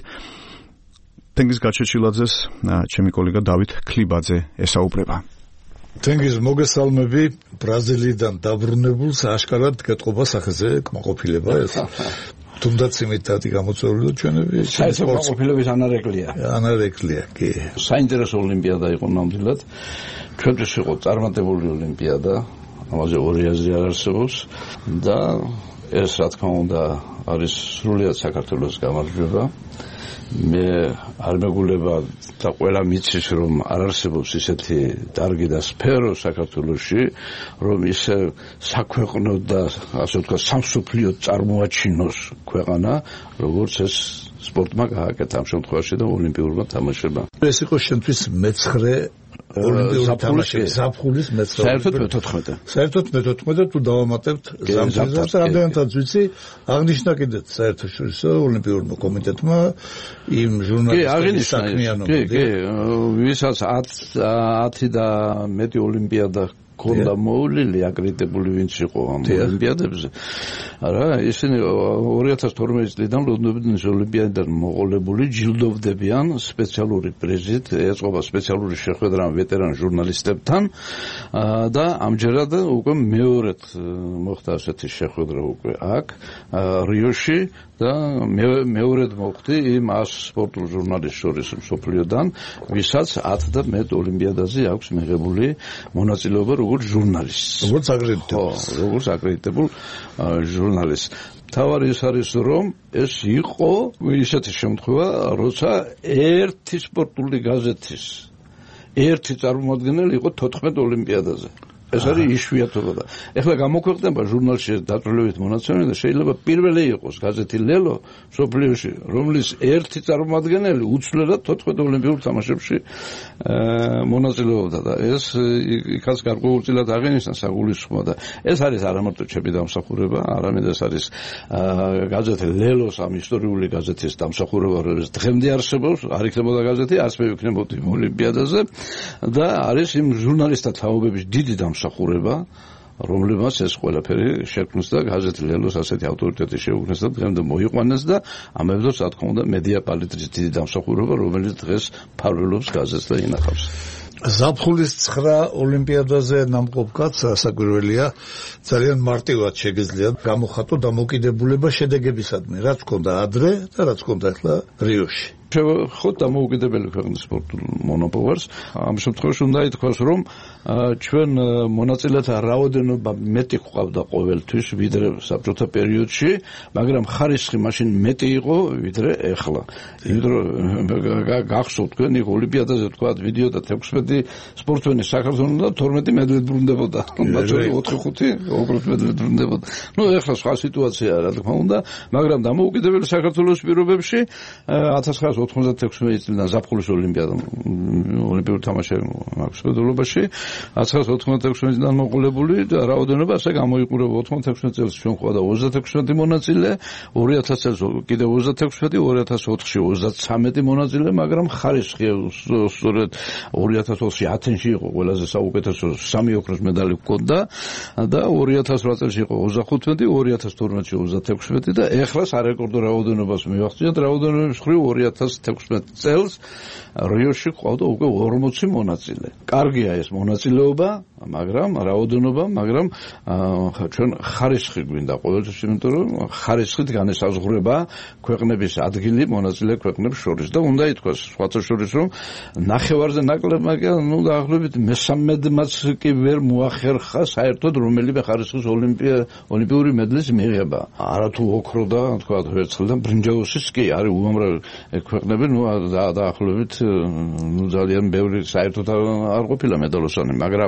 თენგიზ გაჩეჩილაძეს ჩემი კოლეგა დავით ქლიბაძე ესაუბრება. თენგიზ, მოგესალმები. ბრაზილიიდან დაბრუნებულს აშკარად გეტყობა სახეზე კმაყოფილება ეს. თუნდაც იმითათი გამოწვეული ჩვენები საერთოდ კმაყოფილების ანარეკლია. ანარეკლია, კი. საინტერესო ოლიმპიადა იყო ნამდვილად. ჩვენთვის იყო წარმატებული ოლიმპიადა, ამაზე ორი აზრი არ არსებობს და ეს რა თქმა უნდა არის სრულიად საქართველოს გამარჯვება. მე არ მეგულება და ყველა მიცის რომ არ არსებობს ისეთი დარგი და სფერო საქართველოში, რომ ისე საქვეყნო და ასე ვთქვათ სამსოფლიო წარმოაჩინოს ქვეყანა, როგორც ეს სპორტმა გააკეთა ამ შემთხვევაში და ოლიმპიურმა თამაშებმა. ეს იყო შენთვის მეცხრე ოლიმპიური თამაშები, ზაფხულის მეცხრე. საერთოდ მეთოთხმეტე. საერთოდ მეთოთხმეტე თუ დავამატებთ ზამთარს, რამდენადაც ვიცი, აღნიშნა კიდეც საერთაშორისო ოლიმპიურმა კომიტეტმა იმ ჟურნალისტების საქმიანობაზე. კი, კი, ვისაც ათი და მეტი ოლიმპიადა ქონდა მოვლილი აკრედიტებული ვინც იყო ამ ოლიმპიადებზე. არა, ისინი ორი ათას თორმეტი წლიდან ლონდონის ოლიმპიადიდან მოყოლებული ჯილდოვდებიან სპეციალური პრიზით, ეწყობა სპეციალური შეხვედრა ვეტერან ჟურნალისტებთან და ამჯერად უკვე მეორედ მოხდა ასეთი შეხვედრა უკვე აქ რიოში და მეორედ მოხდი იმ ას სპორტულ ჟურნალისტ შორის მსოფლიოდან, ვისაც ათ და მეტ ოლიმპიადაზე აქვს მიღებული მონაწილეობა როგორც ჟურნალისტს. როგორც აკრედიტებულ. ხო, როგორც აკრედიტებულ ჟურნალისტს. თავარი ის არის, რომ ეს იყო ისეთი შემთხვევა, როცა ერთი სპორტული გაზეთის ერთი წარმომადგენელი იყო თოთხმეტ ოლიმპიადაზე. ეს არის იშვიათობა და ეხლა გამოქვეყნება ჟურნალში დაწვრილებით მონაცემები და შეიძლება პირველი იყოს გაზეთი ლელო სოფლიოში, რომლის ერთი წარმომადგენელი უცვლელად თოთხმეტ ოლიმპიურ თამაშებში მონაწილეობდა და ეს იქაც გარკვეულწილად აღინიშნა საგულისხმო და ეს არის არამარტო ჩემი დამსახურება, არამედ ეს არის გაზეთი ლელოს ამ ისტორიული გაზეთის დამსახურება, რომელიც დღემდე არსებობს, არ იქნებოდა გაზეთი, არც მე ვიქნებოდი ოლიმპიადაზე და არის იმ ჟურნალისტთა თაობების დიდი დამსახურება, რომლებმაც ეს ყველაფერი შექმნეს და გაზეთი ლელოს ასეთი ავტორიტეტი შეუქმნეს და დღემდე მოიყვანეს და ამებდოს რა თქმა უნდა მედია პალიტრის დიდი დამსახურება, რომელიც დღეს ფარველობს გაზეთს და ინახავს. ზაფხულის ცხრა ოლიმპიადაზე ნამყოფ კაცს საკვირველია ძალიან მარტივად შეგეძლია გამოხატო დამოკიდებულება შედეგებისადმი, რაც ჰქონდა ადრე და რაც ჰქონდა ახლა რიოში. ხო, დამოუკიდებელი ქვეყნის სპორტულ მონოპოვარს. ამ შემთხვევაში უნდა ითქვას, რომ ჩვენ მონაწილეთა რაოდენობა მეტი გვყავდა ყოველთვის, ვიდრე საბჭოთა პერიოდში, მაგრამ ხარისხი მაშინ მეტი იყო, ვიდრე ეხლა. იმიტომ გახსოვთ თქვენ იქ ოლიმპიადაზე ვთქვათ, ვიდიოდა თექვსმეტი სპორტსმენი საქართველოს და თორმეტი მედლით ბრუნდებოდა. მაგრამ ოთხი ხუთი უბრალოდ მედლით ბრუნდებოდა. ნუ ეხლა სხვა სიტუაციაა, რა თქმა უნდა, მაგრამ დამოუკიდებელი საქართველოს პირობებში ათას ცხრაასი ოთხმოცდათექვსმეტი წლიდან ზაფხულის ოლიმპიადა ოლიმპიური თამაშები აქვს ბრძოლობაში ათას ცხრაასი ოთხმოცდათექვსმეტი წლიდან მოყოლებული და რაოდენობა ასე გამოიყურება ოთხმოცდათექვსმეტი წელს ჩვენ ყავდა ოცდათექვსმეტი მონაწილე, ორი ათას წელს კიდევ ოცდათექვსმეტი, ორი ათას ოთხში ოცდაცამეტი მონაწილე, მაგრამ ხარისხი სწორედ ორი ათას ოთხში ათენში იყო ყველაზე საუკეთესო სამი ოქროს медали ჰქონდა და ორი ათას რვა წელს იყო ოცდახუთმეტი, ორი ათას თორმეტში ოცდათექვსმეტი და ეხლა სარეკორდო რაოდენობას მივახციეთ, რაოდენობის მხრივ ორი ათას თექვსმეტი წელს რიოში ყავდა უკვე ორმოცი მონაწილე. კარგია ეს მონაწილეობა, მაგრამ რაოდენობა, მაგრამ ჩვენ ხარისხი გვინდა ყოველთვის, იმიტომ რომ ხარისხით განესაზღვრება ქვეყნების ადგილი მონაწილე ქვეყნებს შორის და უნდა ითქვას სხვათა შორის, რომ ნახევარზე ნაკლებმა კი ნუ დაახლოებით მესამედმაც კი ვერ მოახერხა საერთოდ რომელიმე ხარისხის ოლიმპიური მედლის მიღება. არათუ ოქრო და თქვა ვერცხლი და ბრინჯაოსის კი არის უამრავი ქვეყნები, ნუ დაახლოებით ნუ ძალიან ბევრი საერთოდ არ ყოფილა მედალოსანი, მაგრამ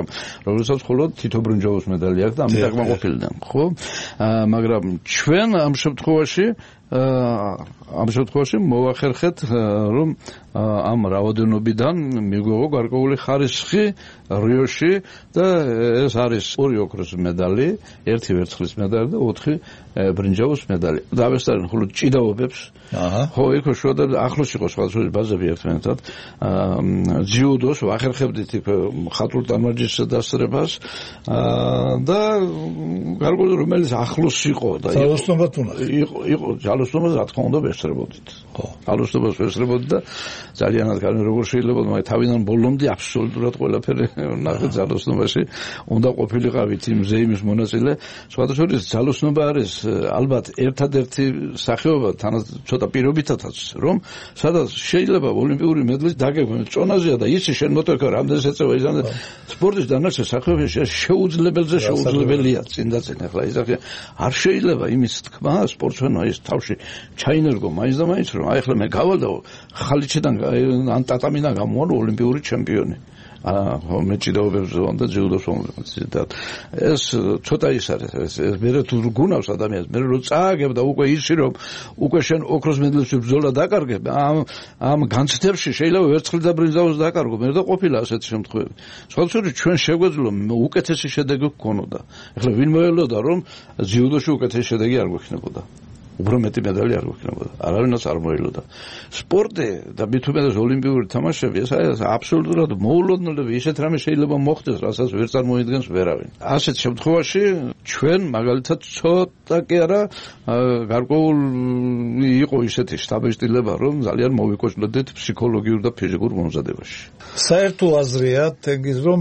რომელსაც მხოლოდ თითო ბრინჯაოს медаლი აქვს და ამით აკმაყოფილდნენ, ხო? მაგრამ ჩვენ ამ შემთხვევაში ამ შემთხვევაში მოვახერხეთ რომ ამ რაოდენობიდან მიგვიღო გარკვეული ხარისხი რიოში და ეს არის ორი ოქროს медаლი, ერთი ვერცხლის медаლი და ოთხი ბრინჯაოს медаლი. დავესწრენ მხოლოდ ჭიდაობებს. აჰა. ხო, იქ შუადად ახლოს იყო სხვადასხვა ბაზები ერთმანეთთან. ჯიუდოს ვახერხებდით იქ ხატულ დამარჯის დასწრებას და გარკვეული რომელიც ახლოს იყო და ძალოსნობა თუნდაც იყო იყო ძალოსნობა რა თქმა უნდა ვესწრებოდით. ხო. ძალოსნობას ვესწრებოდით და ძალიანად განე როგორ შეიძლება მაგრამ თავიდან ბოლომდე აბსოლუტურად ყველაფერი ნახეთ ძალოსნობაში უნდა ყოფილიყავით იმ ზეიმის მონაწილე. სხვადასხვა ძალოსნობა არის ალბათ ერთადერთი სახეობა თანაც ცოტა პირობითაც რომ სადაც შეიძლება ოლიმპიური მედლის დაგეგმა წონაზეა და ისი შენ მოტოქა რამდენს ეწევა იზან სპორტის დანარჩენ სახეობებში შეუძლებელზე შეუძლებელია წინდაცენ ახლა ისახე არ შეიძლება იმის თქმა სპორტსმენმა ის თავში ჩაინერგო მაინც და მაინც რომ აი ახლა მე გავალდა ხალიჩიდან ან ტატამიდან გამოვალ ოლიმპიური ჩემპიონი აა მე ჭიდაობებს ვონდა ჯიუდოს ვონდა და ეს ცოტა ის არის ეს მე თუ გუნავს ადამიანს მე რო წააგებ და უკვე ისი რომ უკვე შენ ოქროს მედლებს ბრძოლა დაკარგებ ამ ამ განცდებში შეიძლება ვერცხლი და ბრინჯაოს დაკარგო მე და ყოფილა ასეთი შემთხვევები სხვადასხვა ჩვენ შეგვეძლო უკეთესი შედეგი გქონოდა ეხლა ვინ მოელოდა რომ ჯიუდოში უკეთესი შედეგი არ გვექნებოდა უფრო მეტი медаლი არ გვექნებოდა არავინაც არ მოელოდა სპორტი და მით უმეტეს ოლიმპიური თამაშები ეს არის აბსოლუტურად მოულოდნელები ისეთ რამე შეიძლება მოხდეს რასაც ვერ წარმოიდგენს ვერავინ ასეთ შემთხვევაში ჩვენ მაგალითად ცოტა კი არა გარკვეული იყო ისეთი შთაბეჭდილება რომ ძალიან მოვიკოჭლოდეთ ფსიქოლოგიურ და ფიზიკურ მომზადებაში საერთო აზრია თეგის რომ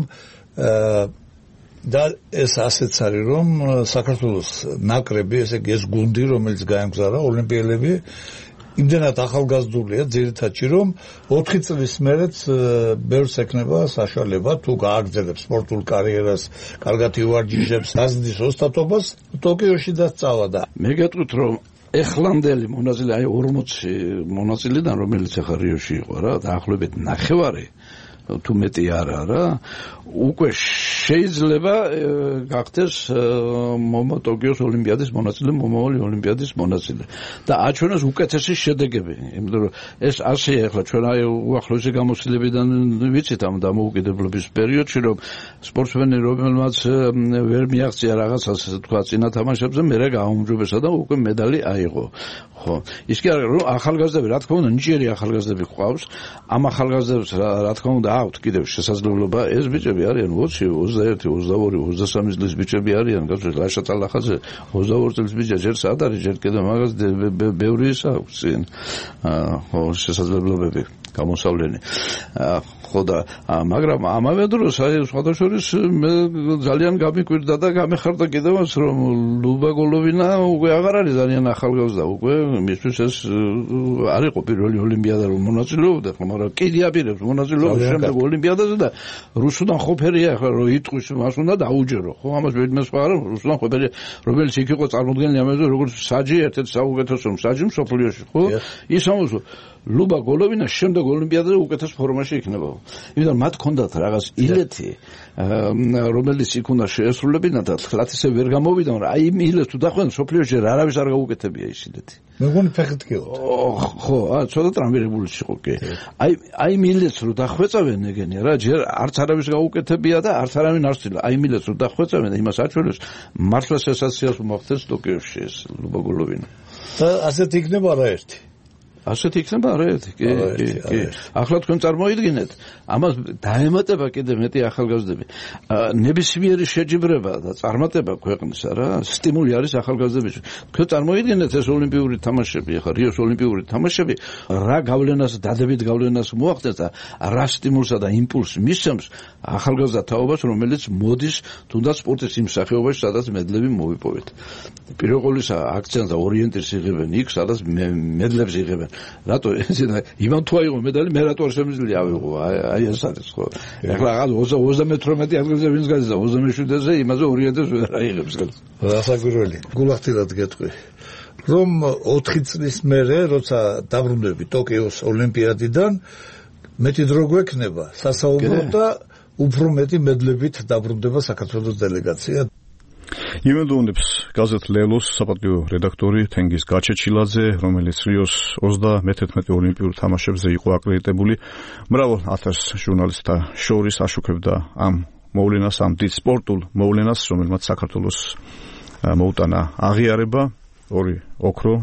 და ეს ასეც არის რომ საქართველოს ნაკრები ესე იგი ეს გუნდი რომელიც გაემგზავრა ოლიმპიელები იმდენად ახალგაზრდულია ძირითადში რომ ოთხი წლის მერეც ბევრს ექნება საშუალება თუ გააგრძელებს სპორტულ კარიერას კარგად ივარჯიშებს გაზრდის ოსტატობას ტოკიოში და სწავლა და მე გეტყვით რომ ეხლანდელი მონაწილე აი ორმოცი მონაწილიდან რომელიც ახლა რიოში იყო რა დაახლოებით ნახევარი თუ მეტი არა რა უკვე შეიძლება გახდეს ტოკიოს ოლიმპიადის მონაწილე მომავალი ოლიმპიადის მონაწილე და აჩვენოს უკეთესი შედეგები იმიტომ რომ ეს ასე ახლა ჩვენ აი უახლოესი გამოცდილებიდან ვიცით ამ დამოუკიდებლობის პერიოდში რომ სპორტსმენი რომელმაც ვერ მიაღწია რაღაცას თქვა წინა თამაშებზე მერე გააუმჯობესა და უკვე медаლი აიღო ხო ის კი არა რომ ახალგაზრდები რა თქმა უნდა ნიჭიერი ახალგაზრდები ყავს ამ ახალგაზრდებს რა თქმა უნდა აქვთ კიდევ შესაძლებლობა ეს ბიჭები არიან ოცი ოცდაერთი ოცდაორი ოცდასამი წლის ბიჭები არიან გასულ ლაშა წალახაძე ოცდაორი წლის ბიჭა ჯერ სად არის ჯერ კიდევ მაგას ბევრი ის აქვს წინ ხო შესაძლებლობები გამოსავლენი ხო და მაგრამ ამავე დროს აი სხვადასხვა მე ძალიან გამიკვირდა და გამეხარდა კიდევაც რომ ლუბა გოლოვინა უკვე აღარ არის ძალიან ახალგაზრდა უკვე მისთვის ეს არ იყო პირველი ოლიმპიადა რომ მონაწილეობდა მაგრამ კიდე აპირებს მონაწილეობას შემდეგ ოლიმპიადაზე და რუსუდან ყოფერია ახლა რომ იტყვის მას უნდა დაუჯერო ხო ამას ვიდმე სხვა არა რუსუდან ყოფერია რომელიც იქ იყო წარმოდგენილი ამაზე როგორც საჯი ერთ-ერთი საუკეთესო საჯი მსოფლიოში ხო ის ამას ლუბა გოლოვინა შემდეგ ოლიმპიადაზე უკეთეს ფორმაში იქნება. იმიტომ მათ ჰქონდათ რაღაც ილეთი რომელიც იქ უნდა შეესრულებინა და თლათ ისე ვერ გამოვიდა მაგრამ აი იმ ილეთს თუ დახვენ სოფლიოში არავის არ გაუკეთებია ის ილეთი. მეგონი ფეხით კი ხო, აა ცოტა ტრამვირებული იყო კი. აი აი მილეთს რო დახვეწავენ ეგენი რა ჯერ არც არავის გაუკეთებია და არც არავინ არ ცდილა. აი მილეთს რო დახვეწავენ და იმას აჩვენებს მართლა სენსაციას მოხდეს ტოკიოში ეს ლუბა გოლოვინა. და ასეთ იქნება არაერთი. ასეთ იქნება არაერთი კი კი ახლა თქვენ წარმოიდგინეთ ამას დაემატება კიდე მეტი ახალგაზრდები ნებისმიერი შეჯიბრება და წარმატება ქვეყნისა რა სტიმული არის ახალგაზრდების თქვენ წარმოიდგინეთ ეს ოლიმპიური თამაშები ახლა რიოს ოლიმპიური თამაშები რა გავლენას დადებით გავლენას მოახდენს და რა სტიმულსა და იმპულსს მისცემს ახალგაზრდა თაობას რომელიც მოდის თუნდაც სპორტის იმ სახეობაში სადაც მედლები მოვიპოვეთ პირველ ყოვლისა აქცენტს და ორიენტირს იღებენ იქ სადაც მედლებს იღებენ რატო იმან თუ აიღო медаლი მე რატო არ შემიძლია ავიღო აი ეს არის ხო ახლა რაღაც ოცდამეთვრამეტე ადგილზე ვინც გაიზარდა ოცდამეშვიდეზე იმაზე ორიენტირს ვერ აიღებს რასაკვირველი გულახდილად გეტყვი რომ ოთხი წლის მერე როცა დაბრუნდები ტოკიოს ოლიმპიადიდან მეტი დრო გვექნება სასაუბროდ და უფრო მეტი მედლებით დაბრუნდება საქართველოს დელეგაცია. იმედოვნებს გაზეთ ლელოს საპატიო რედაქტორი თენგიზ გაჩეჩილაძე, რომელიც რიოს ოცდამეთერთმეტე ოლიმპიურ თამაშებზე იყო აკრედიტებული. მრავალ ათას ჟურნალისტთა შორის აშუქებდა ამ მოვლენას, ამ დიდ სპორტულ მოვლენას, რომელმაც საქართველოს მოუტანა აღიარება, ორი ოქრო,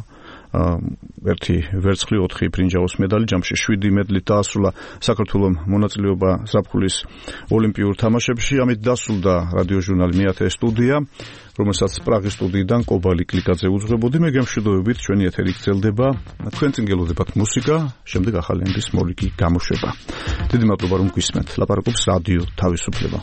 ერთი ვერცხლი, ოთხი ბრინჯაოს медаლი, ჯამში შვიდი მედლით დაასრულა საქართველოს მონაწილეობა ზაფხულის ოლიმპიურ თამაშებში. ამით დასრულდა რადიოჟურნალი მეათე სტუდია, რომელსაც პრაღის სტუდიიდან კობალი კლიკაძე უძღვებოდი. მე გემშვიდობებით, ჩვენი ეთერი გრძელდება. თქვენ წინ გელოდებათ მუსიკა, შემდეგ ახალი ამბის მოლიკი გამოშვება. დიდი მადლობა რომ გვისმენთ. ლაპარაკობს რადიო თავისუფლება.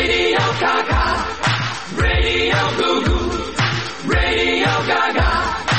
Radio Gaga, Radio Gaga.